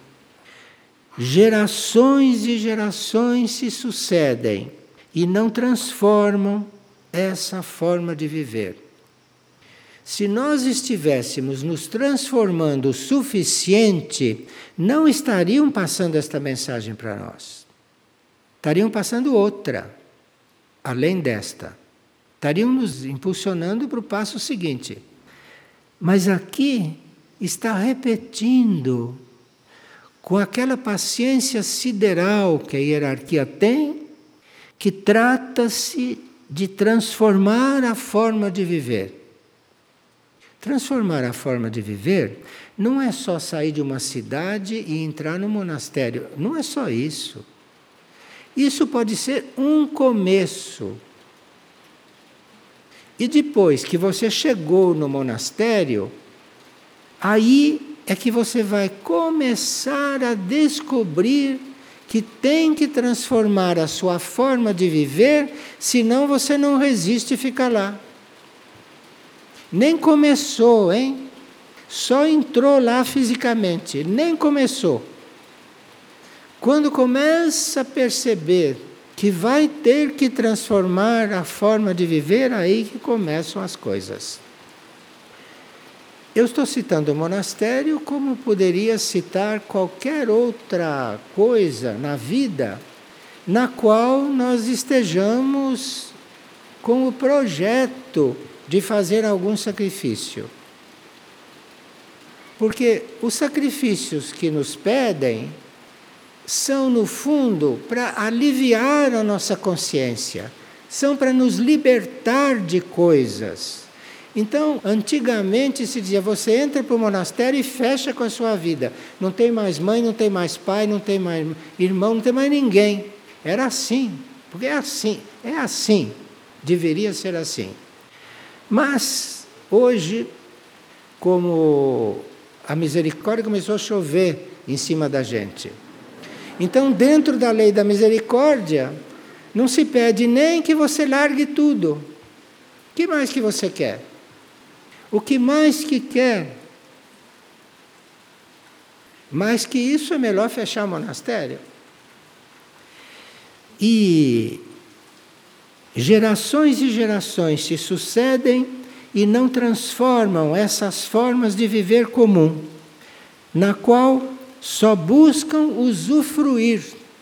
gerações e gerações se sucedem e não transformam essa forma de viver. Se nós estivéssemos nos transformando o suficiente, não estariam passando esta mensagem para nós. Estariam passando outra, além desta. Estariam nos impulsionando para o passo seguinte. Mas aqui está repetindo, com aquela paciência sideral que a hierarquia tem, que trata-se de transformar a forma de viver. Transformar a forma de viver não é só sair de uma cidade e entrar no monastério. Não é só isso. Isso pode ser um começo. E depois que você chegou no monastério, aí é que você vai começar a descobrir que tem que transformar a sua forma de viver, senão você não resiste e fica lá. Nem começou, hein? Só entrou lá fisicamente, nem começou. Quando começa a perceber que vai ter que transformar a forma de viver, aí que começam as coisas. Eu estou citando o monastério como poderia citar qualquer outra coisa na vida na qual nós estejamos com o projeto de fazer algum sacrifício. Porque os sacrifícios que nos pedem são, no fundo, para aliviar a nossa consciência, são para nos libertar de coisas. Então, antigamente se dizia, você entra para o monastério e fecha com a sua vida. Não tem mais mãe, não tem mais pai, não tem mais irmão, não tem mais ninguém. Era assim, porque é assim, é assim, deveria ser assim. Mas, hoje, como a misericórdia começou a chover em cima da gente, então, dentro da lei da misericórdia, não se pede nem que você largue tudo. O que mais que você quer? O que mais que quer? Mais que isso, é melhor fechar o monastério. E gerações e gerações se sucedem e não transformam essas formas de viver comum, na qual só buscam usufruir.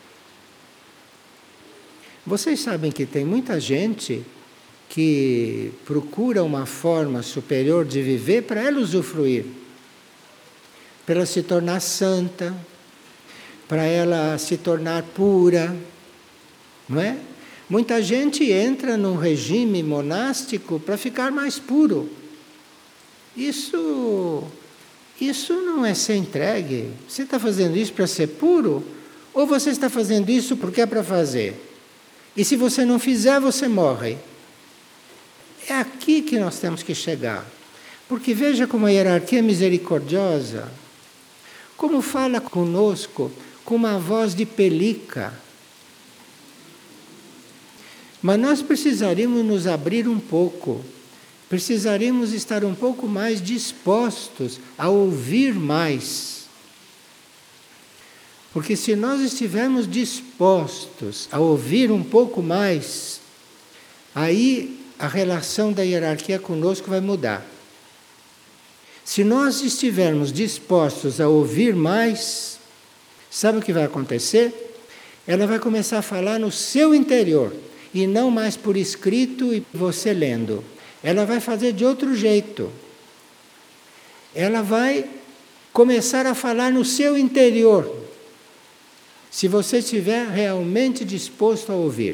Vocês sabem que tem muita gente que procura uma forma superior de viver para ela usufruir, para ela se tornar santa, para ela se tornar pura, não é? Muita gente entra num regime monástico para ficar mais puro. Isso, isso não é ser entregue. Você está fazendo isso para ser puro? Ou você está fazendo isso porque é para fazer? E se você não fizer, você morre. É aqui que nós temos que chegar. Porque veja como a hierarquia é misericordiosa. Como fala conosco com uma voz de pelica. Mas nós precisaríamos nos abrir um pouco. Precisaríamos estar um pouco mais dispostos a ouvir mais. Porque se nós estivermos dispostos a ouvir um pouco mais, aí a relação da hierarquia conosco vai mudar. Se nós estivermos dispostos a ouvir mais, sabe o que vai acontecer? Ela vai começar a falar no seu interior, e não mais por escrito e você lendo. Ela vai fazer de outro jeito. Ela vai começar a falar no seu interior, se você estiver realmente disposto a ouvir.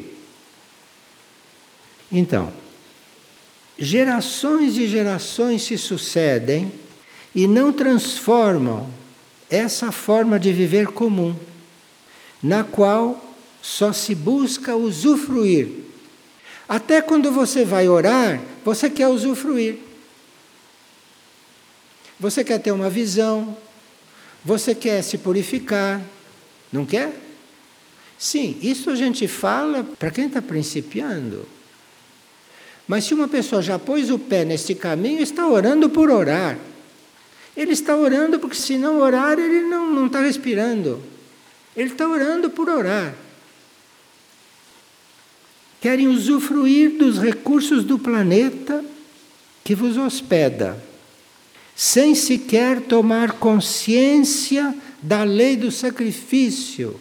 Então, gerações e gerações se sucedem e não transformam essa forma de viver comum, na qual só se busca usufruir. Até quando você vai orar, você quer usufruir. Você quer ter uma visão, você quer se purificar, não quer? Sim, isso a gente fala para quem está principiando. Mas se uma pessoa já pôs o pé neste caminho, está orando por orar. Ele está orando porque se não orar, ele não, não está respirando. Ele está orando por orar. Querem usufruir dos recursos do planeta que vos hospeda, sem sequer tomar consciência da lei do sacrifício.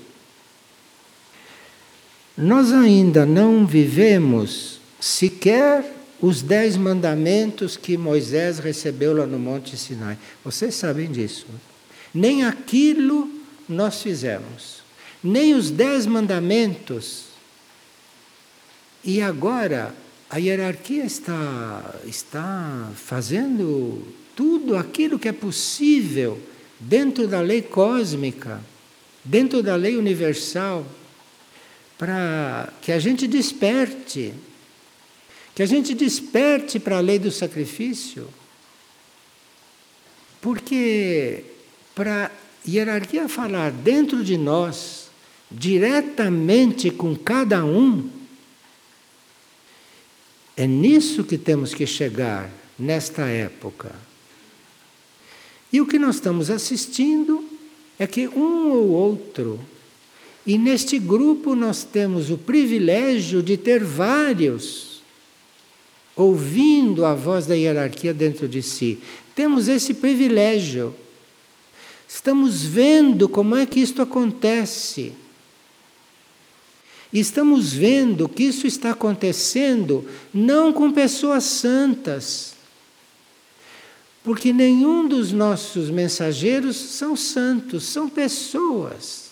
Nós ainda não vivemos sequer os dez mandamentos que Moisés recebeu lá no Monte Sinai. Vocês sabem disso. Nem aquilo nós fizemos, nem os dez mandamentos. E agora a hierarquia está, está fazendo tudo aquilo que é possível dentro da lei cósmica, dentro da lei universal, para que a gente desperte, que a gente desperte para a lei do sacrifício. Porque para a hierarquia falar dentro de nós, diretamente com cada um, é nisso que temos que chegar nesta época. E o que nós estamos assistindo é que um ou outro, e neste grupo nós temos o privilégio de ter vários, ouvindo a voz da hierarquia dentro de si. Temos esse privilégio. Estamos vendo como é que isto acontece. E estamos vendo que isso está acontecendo não com pessoas santas, porque nenhum dos nossos mensageiros são santos, são pessoas.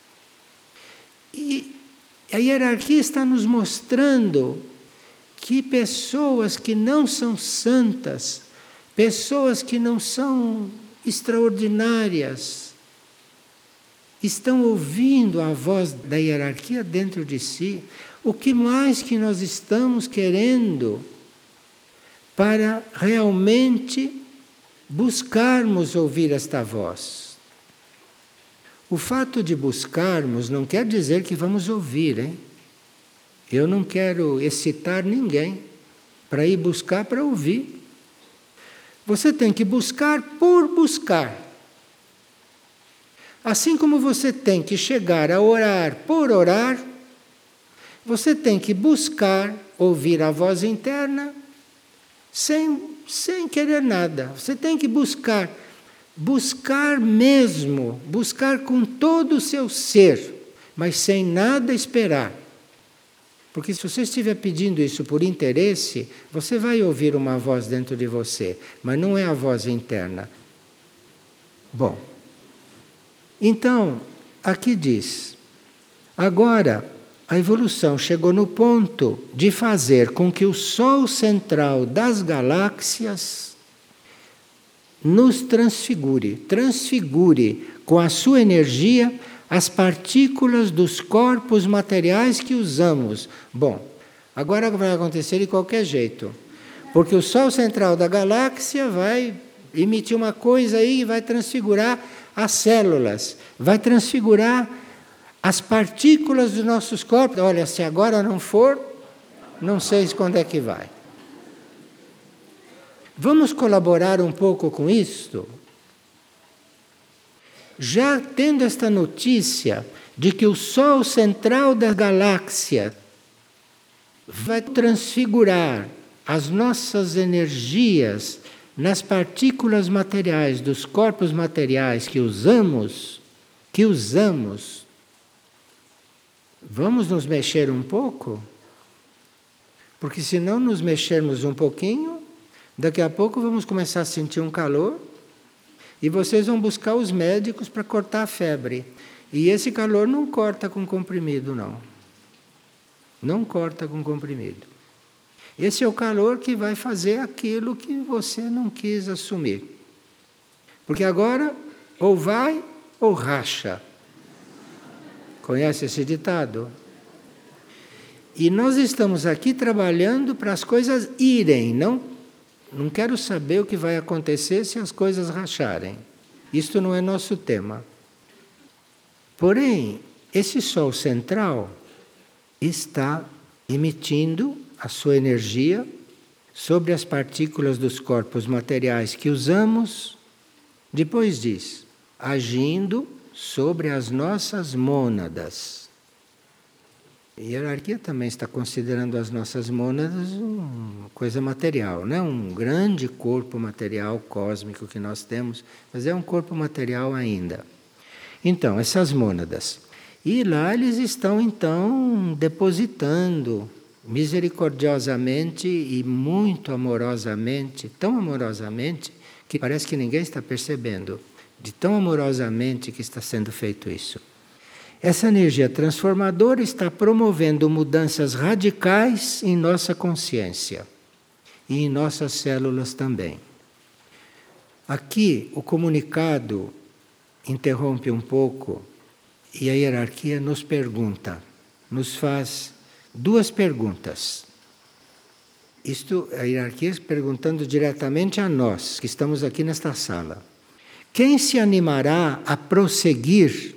E a hierarquia está nos mostrando que pessoas que não são santas, pessoas que não são extraordinárias, estão ouvindo a voz da hierarquia dentro de si. O que mais que nós estamos querendo para realmente buscarmos ouvir esta voz? O fato de buscarmos não quer dizer que vamos ouvir, hein? Eu não quero excitar ninguém para ir buscar para ouvir. Você tem que buscar por buscar. Assim como você tem que chegar a orar por orar, você tem que buscar ouvir a voz interna sem, sem querer nada. Você tem que buscar, buscar mesmo, buscar com todo o seu ser, mas sem nada esperar. Porque se você estiver pedindo isso por interesse, você vai ouvir uma voz dentro de você, mas não é a voz interna. Bom, então, aqui diz, agora a evolução chegou no ponto de fazer com que o Sol central das galáxias nos transfigure, transfigure com a sua energia as partículas dos corpos materiais que usamos. Bom, agora vai acontecer de qualquer jeito, porque o Sol central da galáxia vai emitir uma coisa aí e vai transfigurar as células, vai transfigurar as partículas dos nossos corpos. Olha, se agora não for, não sei quando é que vai. Vamos colaborar um pouco com isto? Já tendo esta notícia de que o Sol central da galáxia vai transfigurar as nossas energias nas partículas materiais dos corpos materiais que usamos, que usamos, vamos nos mexer um pouco? Porque se não nos mexermos um pouquinho, daqui a pouco vamos começar a sentir um calor e vocês vão buscar os médicos para cortar a febre. E esse calor não corta com comprimido, não. Não corta com comprimido. Esse é o calor que vai fazer aquilo que você não quis assumir. Porque agora, ou vai ou racha. Conhece esse ditado? E nós estamos aqui trabalhando para as coisas irem, não? Não quero saber o que vai acontecer se as coisas racharem. Isto não é nosso tema. Porém, esse Sol central está emitindo a sua energia sobre as partículas dos corpos materiais que usamos, depois diz, agindo sobre as nossas mônadas. A hierarquia também está considerando as nossas mônadas uma coisa material, não é um grande corpo material cósmico que nós temos, mas é um corpo material ainda. Então, essas mônadas. E lá eles estão, então, depositando misericordiosamente e muito amorosamente, tão amorosamente, que parece que ninguém está percebendo, de tão amorosamente que está sendo feito isso. Essa energia transformadora está promovendo mudanças radicais em nossa consciência e em nossas células também. Aqui o comunicado interrompe um pouco e a hierarquia nos pergunta, nos faz duas perguntas. Isto, a hierarquia perguntando diretamente a nós, que estamos aqui nesta sala. Quem se animará a prosseguir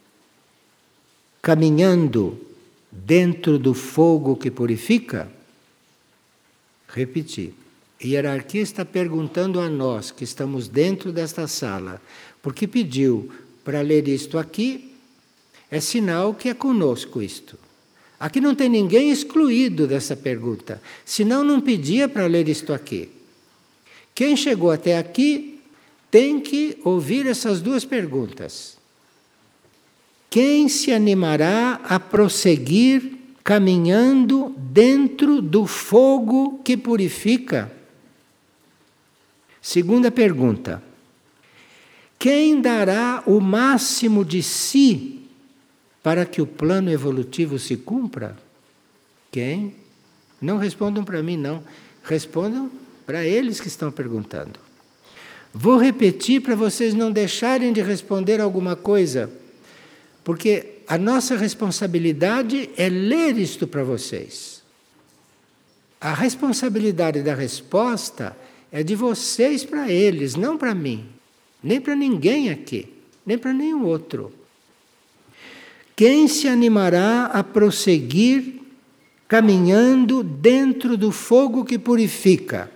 caminhando dentro do fogo que purifica? Repetir. A hierarquia está perguntando a nós, que estamos dentro desta sala, porque pediu para ler isto aqui, é sinal que é conosco isto. Aqui não tem ninguém excluído dessa pergunta, senão não pedia para ler isto aqui. Quem chegou até aqui tem que ouvir essas duas perguntas. Quem se animará a prosseguir caminhando dentro do fogo que purifica? Segunda pergunta. Quem dará o máximo de si para que o plano evolutivo se cumpra? Quem? Não respondam para mim, não. Respondam para eles que estão perguntando. Vou repetir para vocês não deixarem de responder alguma coisa, porque a nossa responsabilidade é ler isto para vocês. A responsabilidade da resposta é de vocês para eles, não para mim, nem para ninguém aqui, nem para nenhum outro. Quem se animará a prosseguir caminhando dentro do fogo que purifica?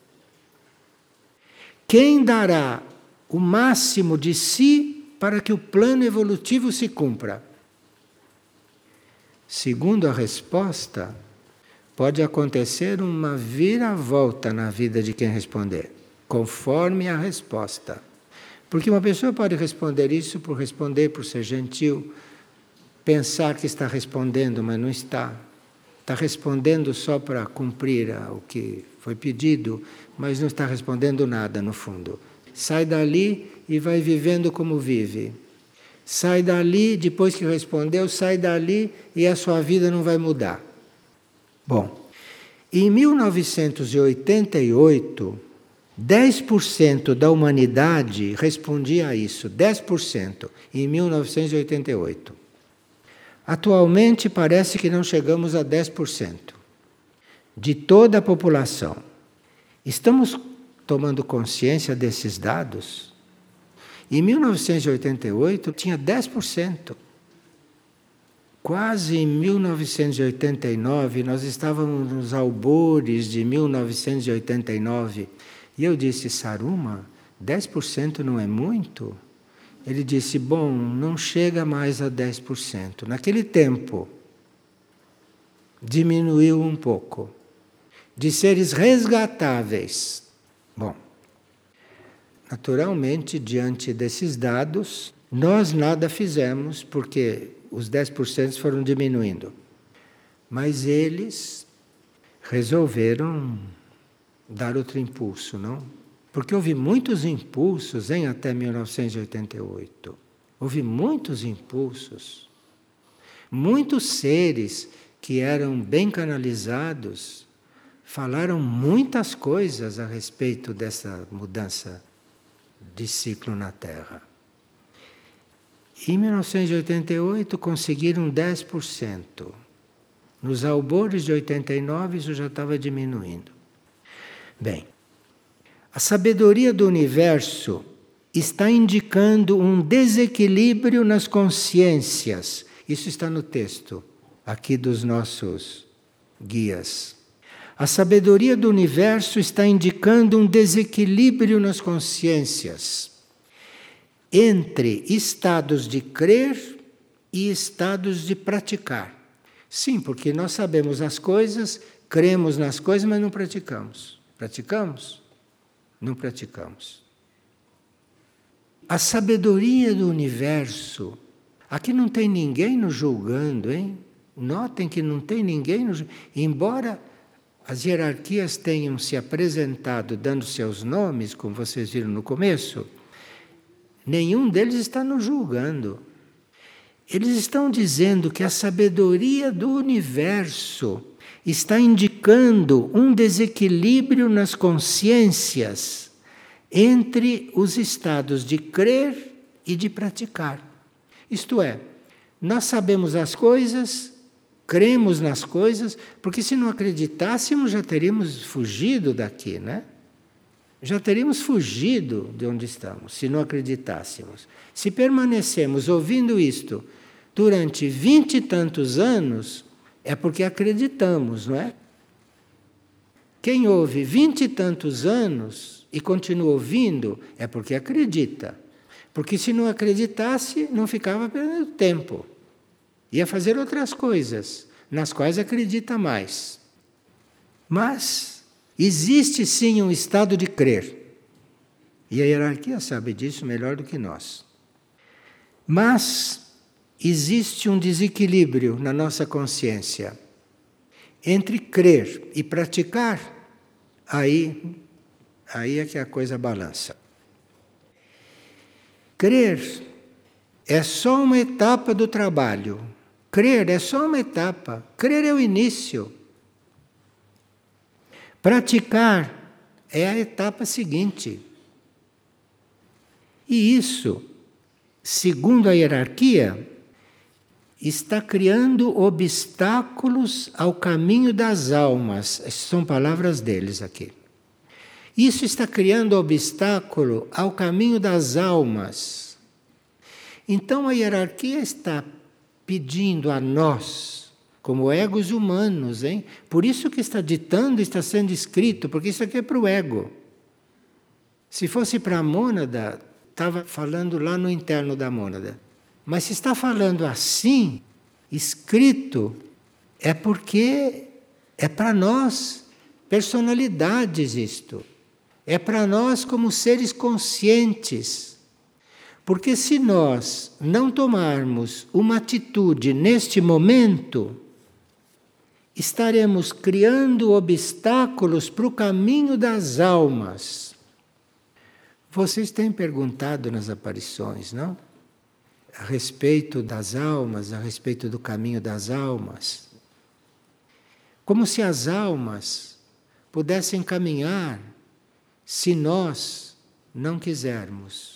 Quem dará o máximo de si para que o plano evolutivo se cumpra? Segundo a resposta, pode acontecer uma viravolta na vida de quem responder, conforme a resposta. Porque uma pessoa pode responder isso por responder, por ser gentil, pensar que está respondendo, mas não está. Está respondendo só para cumprir o que foi pedido, mas não está respondendo nada no fundo. Sai dali e vai vivendo como vive. Sai dali, depois que respondeu, sai dali e a sua vida não vai mudar. Bom, em mil novecentos e oitenta e oito, dez por cento da humanidade respondia a isso, dez por cento, em mil novecentos e oitenta e oito. Atualmente parece que não chegamos a dez por cento de toda a população. Estamos tomando consciência desses dados? Em mil novecentos e oitenta e oito tinha dez por cento. Quase em mil novecentos e oitenta e nove, nós estávamos nos albores de mil novecentos e oitenta e nove, e eu disse, Saruma, dez por cento não é muito? Ele disse, bom, não chega mais a dez por cento. Naquele tempo, diminuiu um pouco. De seres resgatáveis. Bom, naturalmente, diante desses dados, nós nada fizemos, porque os dez por cento foram diminuindo. Mas eles resolveram dar outro impulso, não? Porque houve muitos impulsos em até mil novecentos e oitenta e oito. Houve muitos impulsos. Muitos seres que eram bem canalizados falaram muitas coisas a respeito dessa mudança de ciclo na Terra. Em mil novecentos e oitenta e oito conseguiram dez por cento. Nos albores de oitenta e nove isso já estava diminuindo. Bem, a sabedoria do universo está indicando um desequilíbrio nas consciências. Isso está no texto aqui dos nossos guias. A sabedoria do universo está indicando um desequilíbrio nas consciências entre estados de crer e estados de praticar. Sim, porque nós sabemos as coisas, cremos nas coisas, mas não praticamos. Praticamos? Não praticamos. A sabedoria do universo, aqui não tem ninguém nos julgando, hein? Notem que não tem ninguém nos julgando. Embora as hierarquias tenham se apresentado dando seus nomes, como vocês viram no começo, nenhum deles está nos julgando. Eles estão dizendo que a sabedoria do universo está indicando um desequilíbrio nas consciências entre os estados de crer e de praticar. Isto é, nós sabemos as coisas, cremos nas coisas, porque se não acreditássemos já teríamos fugido daqui, né? Já teríamos fugido de onde estamos, se não acreditássemos. Se permanecemos ouvindo isto durante vinte e tantos anos, é porque acreditamos, não é? Quem ouve vinte e tantos anos e continua ouvindo, é porque acredita. Porque se não acreditasse, não ficava perdendo tempo. Ia fazer outras coisas, nas quais acredita mais. Mas existe sim um estado de crer. E a hierarquia sabe disso melhor do que nós. Mas existe um desequilíbrio na nossa consciência. Entre crer e praticar, aí, aí é que a coisa balança. Crer é só uma etapa do trabalho. Crer é só uma etapa. Crer é o início. Praticar é a etapa seguinte. E isso, segundo a hierarquia, está criando obstáculos ao caminho das almas. Essas são palavras deles aqui. Isso está criando obstáculo ao caminho das almas. Então a hierarquia está pedindo a nós, como egos humanos, hein? Por isso que está ditando, está sendo escrito, porque isso aqui é para o ego. Se fosse para a mônada, estava falando lá no interno da mônada. Mas se está falando assim, escrito, é porque é para nós, personalidades isto. É para nós como seres conscientes. Porque se nós não tomarmos uma atitude neste momento, estaremos criando obstáculos para o caminho das almas. Vocês têm perguntado nas aparições, não? A respeito das almas, a respeito do caminho das almas. Como se as almas pudessem caminhar se nós não quisermos.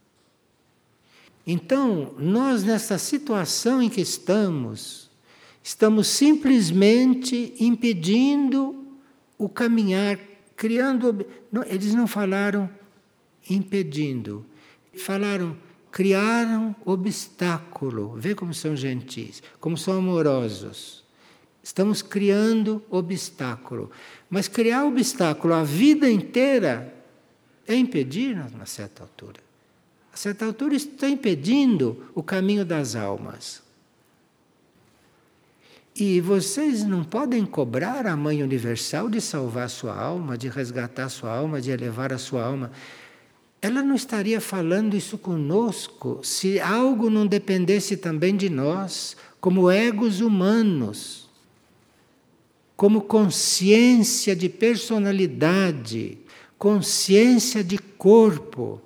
Então, nós nessa situação em que estamos, estamos simplesmente impedindo o caminhar, criando... Não, eles não falaram impedindo, falaram, criaram obstáculo. Vê como são gentis, como são amorosos. Estamos criando obstáculo. Mas criar obstáculo a vida inteira é impedir, a uma certa altura. A certa altura está impedindo o caminho das almas. E vocês não podem cobrar a Mãe Universal de salvar a sua alma, de resgatar a sua alma, de elevar a sua alma. Ela não estaria falando isso conosco se algo não dependesse também de nós, como egos humanos, como consciência de personalidade, consciência de corpo,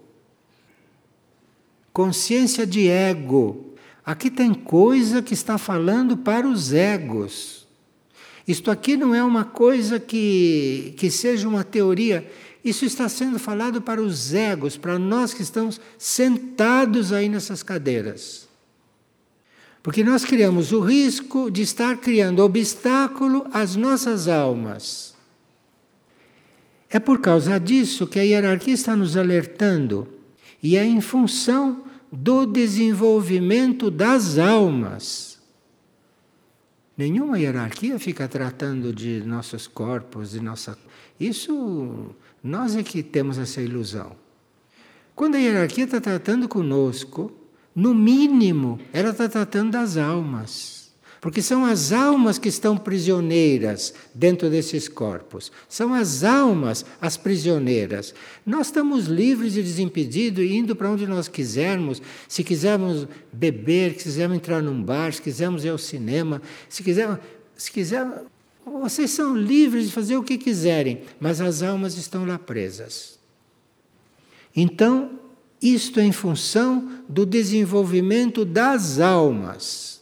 consciência de ego. Aqui tem coisa que está falando para os egos. Isto aqui não é uma coisa que, que seja uma teoria. Isso está sendo falado para os egos, para nós que estamos sentados aí nessas cadeiras. Porque nós criamos o risco de estar criando obstáculo às nossas almas. É por causa disso que a hierarquia está nos alertando. E é em função do desenvolvimento das almas. Nenhuma hierarquia fica tratando de nossos corpos, de nossa... Isso, nós é que temos essa ilusão. Quando a hierarquia está tratando conosco, no mínimo, ela está tratando das almas. Porque são as almas que estão prisioneiras dentro desses corpos. São as almas as prisioneiras. Nós estamos livres e desimpedidos, indo para onde nós quisermos. Se quisermos beber, se quisermos entrar num bar, se quisermos ir ao cinema, se quisermos... Se quisermos vocês são livres de fazer o que quiserem, mas as almas estão lá presas. Então, isto é em função do desenvolvimento das almas.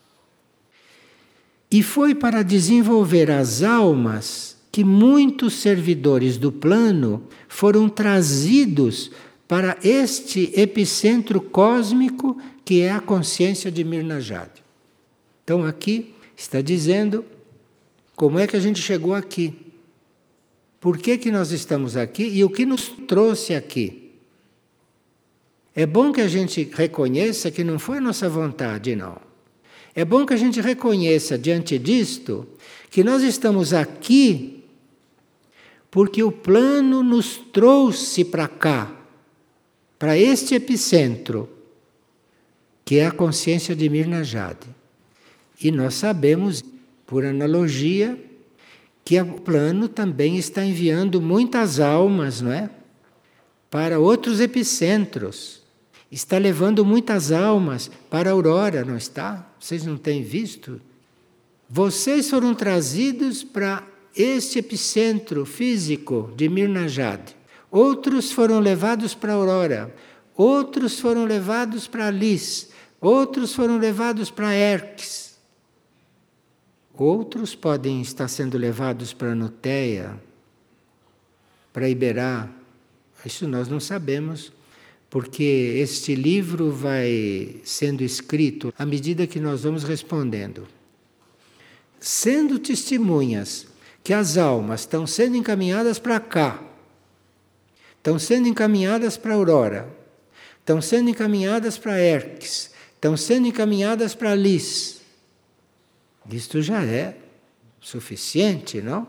E foi para desenvolver as almas que muitos servidores do plano foram trazidos para este epicentro cósmico que é a consciência de Mirna Jade. Então aqui está dizendo como é que a gente chegou aqui. Por que que nós estamos aqui e o que nos trouxe aqui. É bom que a gente reconheça que não foi a nossa vontade, não. É bom que a gente reconheça, diante disto, que nós estamos aqui porque o plano nos trouxe para cá, para este epicentro, que é a consciência de Mirna Jade. E nós sabemos, por analogia, que o plano também está enviando muitas almas, não é? Para outros epicentros. Está levando muitas almas para a aurora, não está? Vocês não têm visto? Vocês foram trazidos para este epicentro físico de Mirna Jade. Outros foram levados para a aurora. Outros foram levados para a Lis. Outros foram levados para Erques. Outros podem estar sendo levados para a Nuteia, para Iberá. Isso nós não sabemos. Porque este livro vai sendo escrito à medida que nós vamos respondendo. Sendo testemunhas que as almas estão sendo encaminhadas para cá, estão sendo encaminhadas para a aurora, estão sendo encaminhadas para Erques, estão sendo encaminhadas para Lis. Isto já é suficiente, não?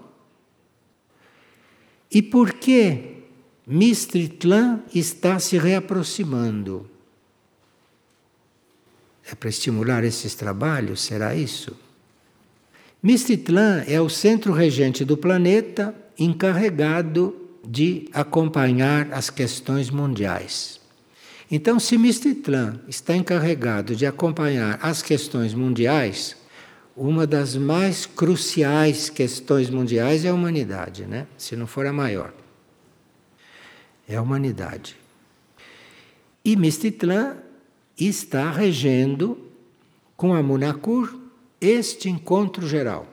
E por que Mistritlan está se reaproximando? É para estimular esses trabalhos, será isso? Mistritlan é o centro regente do planeta encarregado de acompanhar as questões mundiais. Então, se Mistritlan está encarregado de acompanhar as questões mundiais, uma das mais cruciais questões mundiais é a humanidade, né? Se não for a maior. É a humanidade. E Mistritlan está regendo com a Munakur este encontro geral.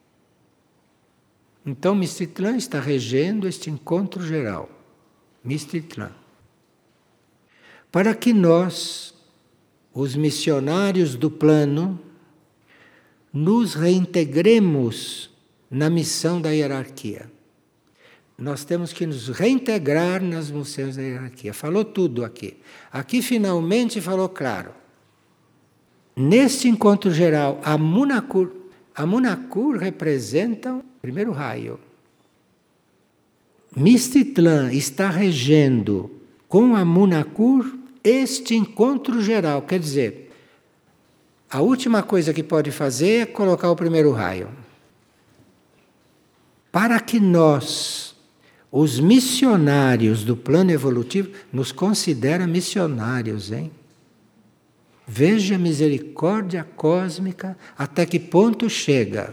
Então Mistritlan está regendo este encontro geral. Mistritlan. Para que nós, os missionários do plano, nos reintegremos na missão da hierarquia. Nós temos que nos reintegrar nas missões da hierarquia. Falou tudo aqui. Aqui finalmente falou claro. Neste encontro geral, a Munakur, a Munakur representa o primeiro raio. Mistritlan está regendo com a Munakur este encontro geral. Quer dizer, a última coisa que pode fazer é colocar o primeiro raio. Para que nós, os missionários do plano evolutivo, nos considera missionários, hein? Veja a misericórdia cósmica até que ponto chega.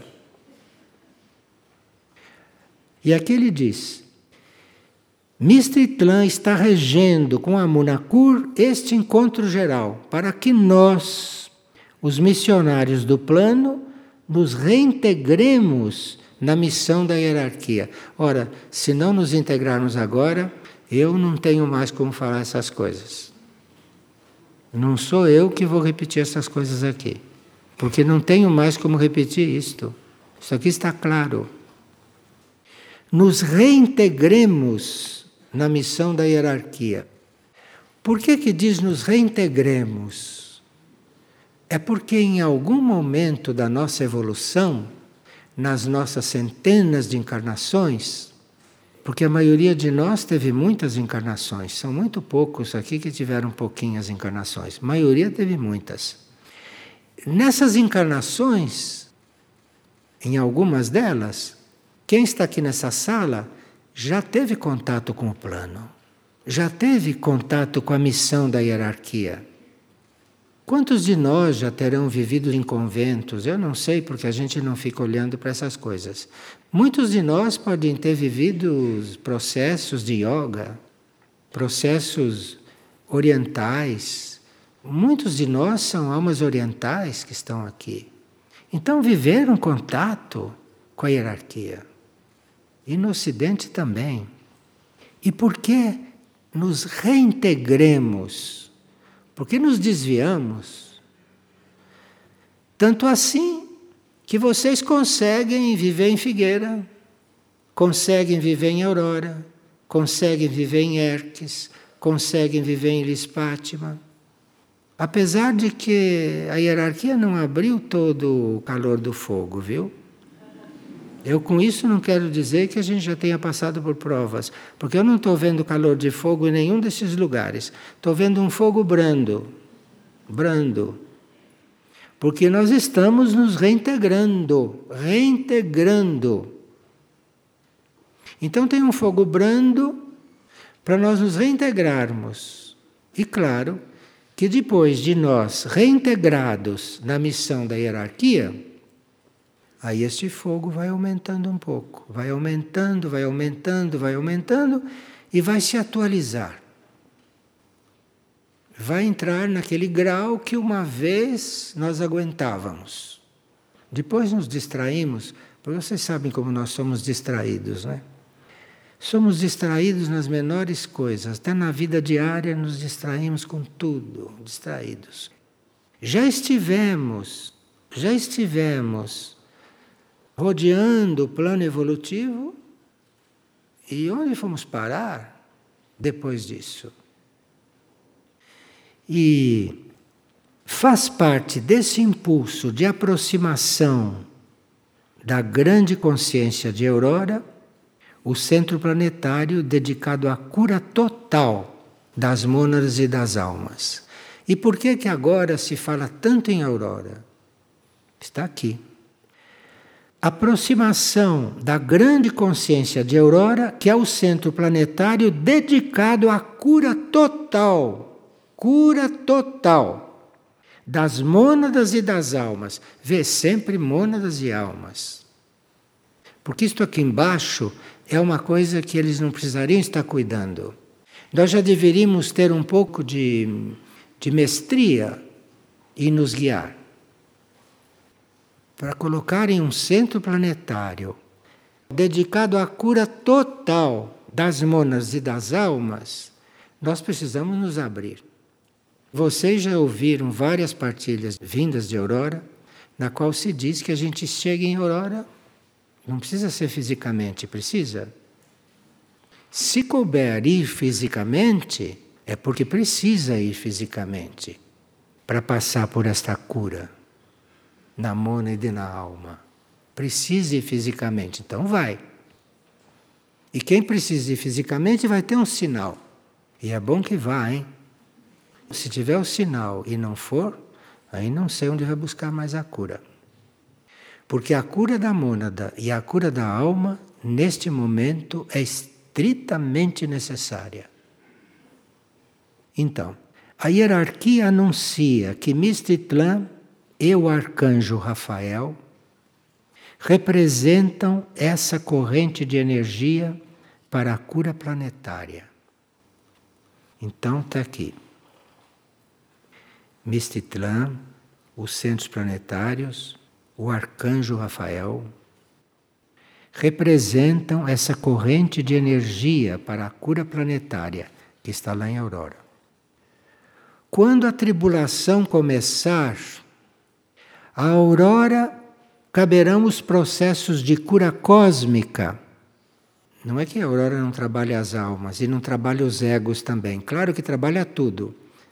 E aqui ele diz: Mistritlan está regendo com a Munakur este encontro geral, para que nós, os missionários do plano, nos reintegremos na missão da hierarquia. Ora, se não nos integrarmos agora, eu não tenho mais como falar essas coisas. Não sou eu que vou repetir essas coisas aqui, porque não tenho mais como repetir isto. Isso aqui está claro. Nos reintegremos na missão da hierarquia. Por que que diz nos reintegremos? É porque em algum momento da nossa evolução, nas nossas centenas de encarnações, porque a maioria de nós teve muitas encarnações, são muito poucos aqui que tiveram pouquinhas encarnações, a maioria teve muitas. Nessas encarnações, em algumas delas, quem está aqui nessa sala já teve contato com o plano, já teve contato com a missão da hierarquia. Quantos de nós já terão vivido em conventos? Eu não sei, porque a gente não fica olhando para essas coisas. Muitos de nós podem ter vivido processos de yoga, processos orientais. Muitos de nós são almas orientais que estão aqui. Então viveram contato com a hierarquia. E no Ocidente também. E por que nos reintegremos? Por que nos desviamos? Tanto assim que vocês conseguem viver em Figueira, conseguem viver em Aurora, conseguem viver em Erques, conseguem viver em Lispátima. Apesar de que a hierarquia não abriu todo o calor do fogo, viu? Eu com isso não quero dizer que a gente já tenha passado por provas, porque eu não estou vendo calor de fogo em nenhum desses lugares. Estou vendo um fogo brando, brando. Porque nós estamos nos reintegrando, reintegrando. Então tem um fogo brando para nós nos reintegrarmos. E claro que depois de nós reintegrados na missão da hierarquia, aí este fogo vai aumentando um pouco, vai aumentando, vai aumentando, vai aumentando e vai se atualizar. Vai entrar naquele grau que uma vez nós aguentávamos. Depois nos distraímos, porque vocês sabem como nós somos distraídos, né? Somos distraídos nas menores coisas, até na vida diária nos distraímos com tudo, distraídos. Já estivemos, já estivemos rodeando o plano evolutivo, e onde fomos parar depois disso? E faz parte desse impulso de aproximação da grande consciência de Aurora, o centro planetário dedicado à cura total das mônadas e das almas. E por que que agora se fala tanto em Aurora? Está aqui. Aproximação da grande consciência de Aurora, que é o centro planetário dedicado à cura total, cura total das mônadas e das almas. Vê sempre mônadas e almas. Porque isto aqui embaixo é uma coisa que eles não precisariam estar cuidando. Nós já deveríamos ter um pouco de, de mestria e nos guiar. Para colocar em um centro planetário dedicado à cura total das mônadas e das almas, nós precisamos nos abrir. Vocês já ouviram várias partilhas vindas de Aurora, na qual se diz que a gente chega em Aurora, não precisa ser fisicamente, precisa. Se couber ir fisicamente, é porque precisa ir fisicamente para passar por esta cura na mônada e na alma. Precisa ir fisicamente, então vai. E quem precisa ir fisicamente vai ter um sinal. E é bom que vá, hein? Se tiver o sinal e não for, aí não sei onde vai buscar mais a cura. Porque a cura da mônada e a cura da alma, neste momento, é estritamente necessária. Então, a hierarquia anuncia que Mistitlan e o arcanjo Rafael representam essa corrente de energia para a cura planetária. Então está aqui. Mistitlan, os centros planetários, o arcanjo Rafael, representam essa corrente de energia para a cura planetária que está lá em Aurora. Quando a tribulação começar, a Aurora caberão os processos de cura cósmica. Não é que a Aurora não trabalha as almas e não trabalha os egos também. Claro que trabalha tudo.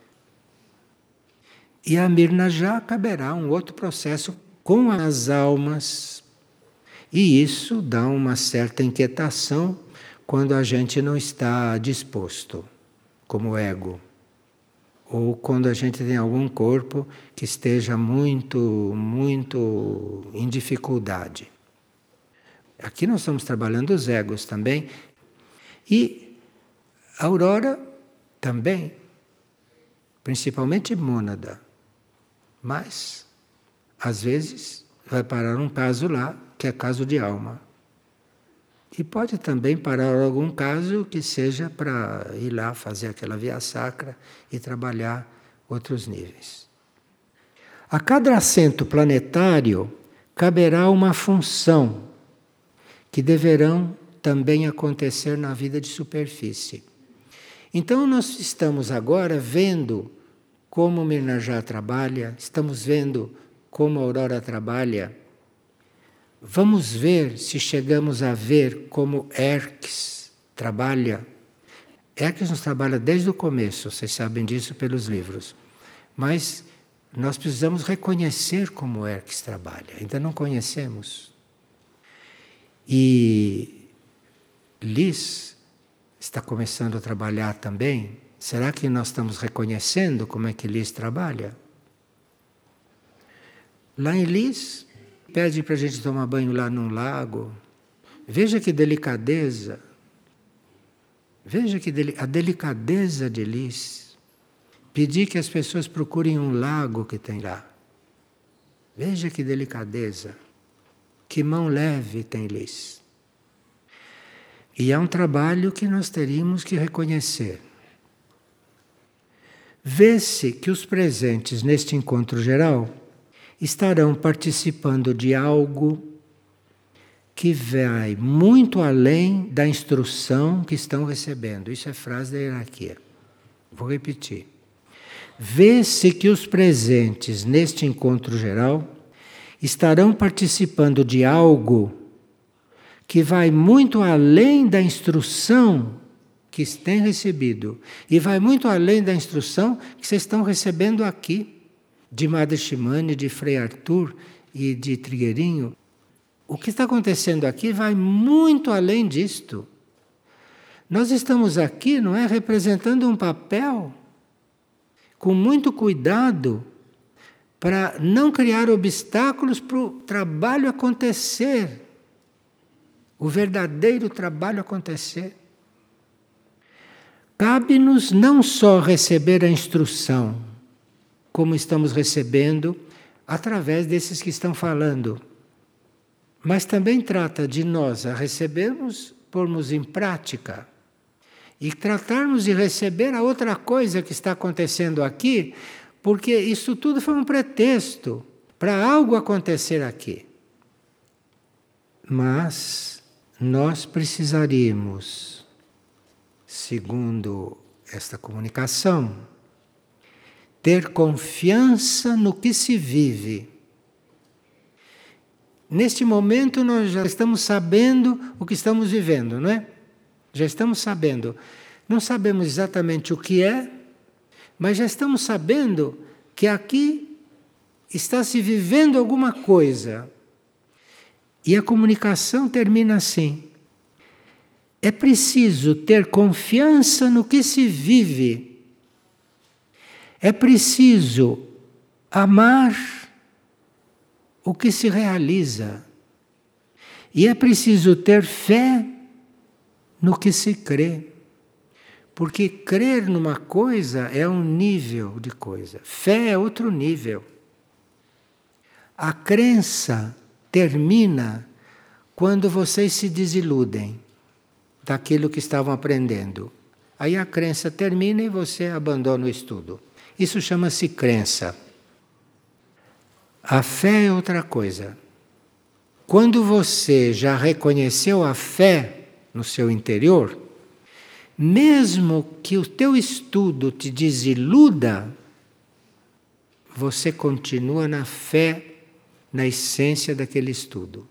E a Mirna já caberá um outro processo com as almas. E isso dá uma certa inquietação quando a gente não está disposto, como ego. Ou quando a gente tem algum corpo que esteja muito, muito em dificuldade. Aqui nós estamos trabalhando os egos também. E a Aurora também, principalmente mônada. Mas, às vezes, vai parar um caso lá, que é caso de alma. E pode também parar algum caso que seja para ir lá fazer aquela via sacra e trabalhar outros níveis. A cada assento planetário caberá uma função que deverão também acontecer na vida de superfície. Então nós estamos agora vendo como Mirnajá trabalha, estamos vendo como a Aurora trabalha. Vamos ver se chegamos a ver como Erques trabalha. Erques nos trabalha desde o começo, vocês sabem disso pelos livros. Mas nós precisamos reconhecer como Erques trabalha, ainda não conhecemos. E Liz está começando a trabalhar também. Será que nós estamos reconhecendo como é que Liz trabalha? Lá em Liz, pede para a gente tomar banho lá num lago. Veja que delicadeza. Veja que deli- a delicadeza de Liz. Pedir que as pessoas procurem um lago que tem lá. Veja que delicadeza. Que mão leve tem Liz. E é um trabalho que nós teríamos que reconhecer. Vê-se que os presentes neste encontro geral estarão participando de algo que vai muito além da instrução que estão recebendo. Isso é frase da hierarquia. Vou repetir. Vê-se que os presentes neste encontro geral estarão participando de algo que vai muito além da instrução que têm recebido e vai muito além da instrução que vocês estão recebendo aqui, de Madre Shimane, de Frei Arthur e de Trigueirinho. O que está acontecendo aqui vai muito além disto. Nós estamos aqui, não é, representando um papel com muito cuidado para não criar obstáculos para o trabalho acontecer, o verdadeiro trabalho acontecer. Cabe-nos não só receber a instrução, como estamos recebendo através desses que estão falando, mas também trata de nós a recebermos, pormos em prática e tratarmos de receber a outra coisa que está acontecendo aqui, porque isso tudo foi um pretexto para algo acontecer aqui. Mas nós precisaríamos, segundo esta comunicação, ter confiança no que se vive. Neste momento nós já estamos sabendo o que estamos vivendo, não é? Já estamos sabendo. Não sabemos exatamente o que é, mas já estamos sabendo que aqui está se vivendo alguma coisa. E a comunicação termina assim. É preciso ter confiança no que se vive. É preciso amar o que se realiza. E é preciso ter fé no que se crê. Porque crer numa coisa é um nível de coisa, fé é outro nível. A crença termina quando vocês se desiludem daquilo que estavam aprendendo. Aí a crença termina e você abandona o estudo. Isso chama-se crença. A fé é outra coisa. Quando você já reconheceu a fé no seu interior, mesmo que o teu estudo te desiluda, você continua na fé, na essência daquele estudo.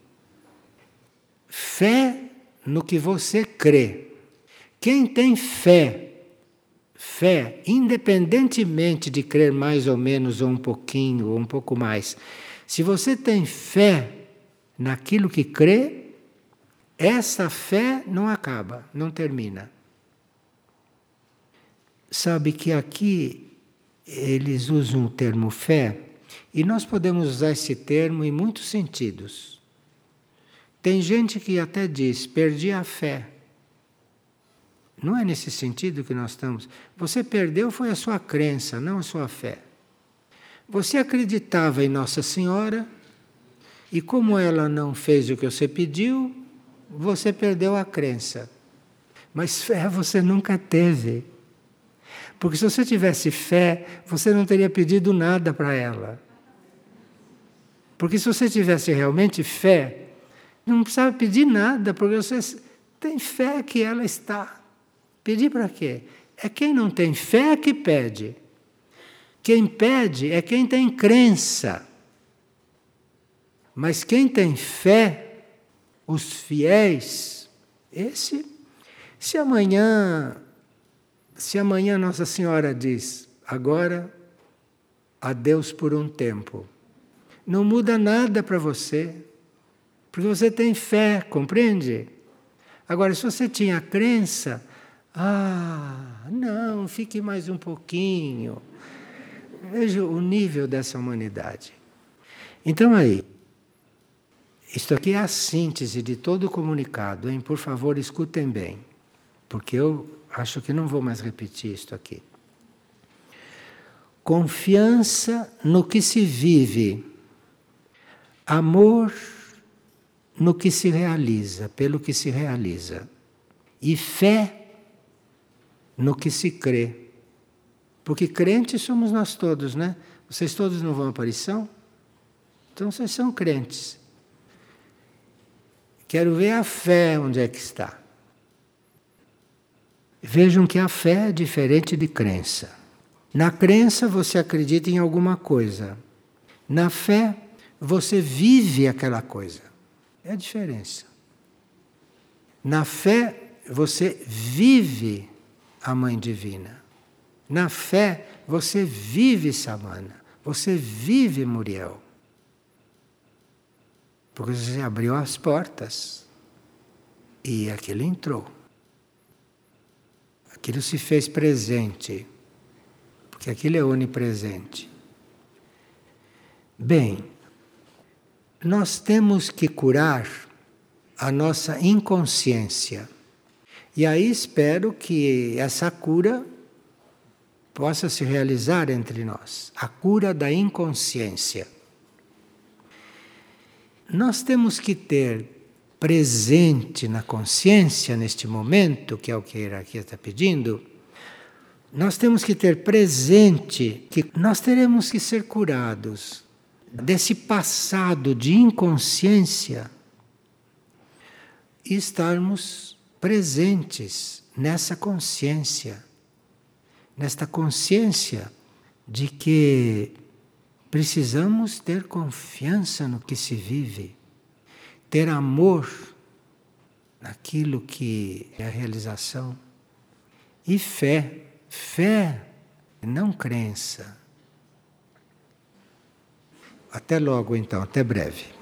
Fé no que você crê. Quem tem fé, fé, independentemente de crer mais ou menos, ou um pouquinho, ou um pouco mais, se você tem fé naquilo que crê, essa fé não acaba, não termina. Sabe que aqui eles usam o termo fé, e nós podemos usar esse termo em muitos sentidos. Tem gente que até diz, perdi a fé. Não é nesse sentido que nós estamos. Você perdeu foi a sua crença, não a sua fé. Você acreditava em Nossa Senhora, e como ela não fez o que você pediu, você perdeu a crença. Mas fé você nunca teve. Porque se você tivesse fé, você não teria pedido nada para ela. Porque se você tivesse realmente fé, não precisava pedir nada, porque você tem fé que ela está. Pedir para quê? É quem não tem fé que pede. Quem pede é quem tem crença. Mas quem tem fé, os fiéis, esse, se amanhã... Se amanhã Nossa Senhora diz, agora, adeus por um tempo, não muda nada para você, porque você tem fé, compreende? Agora, se você tinha crença, ah, não, fique mais um pouquinho. Veja o nível dessa humanidade. Então aí, isto aqui é a síntese de todo o comunicado, hein? Por favor, escutem bem, porque eu... acho que não vou mais repetir isto aqui. Confiança no que se vive. Amor no que se realiza, pelo que se realiza. E fé no que se crê. Porque crentes somos nós todos, né? Vocês todos não vão à aparição? Então vocês são crentes. Quero ver a fé onde é que está. Vejam que a fé é diferente de crença. Na crença você acredita em alguma coisa. Na fé você vive aquela coisa. É a diferença. Na fé você vive a Mãe Divina. Na fé você vive Samana. Você vive Muriel. Porque você abriu as portas e aquilo entrou. Aquilo se fez presente, porque aquilo é onipresente. Bem, nós temos que curar a nossa inconsciência. E aí espero que essa cura possa se realizar entre nós. A cura da inconsciência. Nós temos que ter presente na consciência, neste momento, que é o que a hierarquia está pedindo, nós temos que ter presente que nós teremos que ser curados desse passado de inconsciência e estarmos presentes nessa consciência, nesta consciência de que precisamos ter confiança no que se vive, ter amor naquilo que é a realização e fé, fé, não crença. Até logo então, até breve.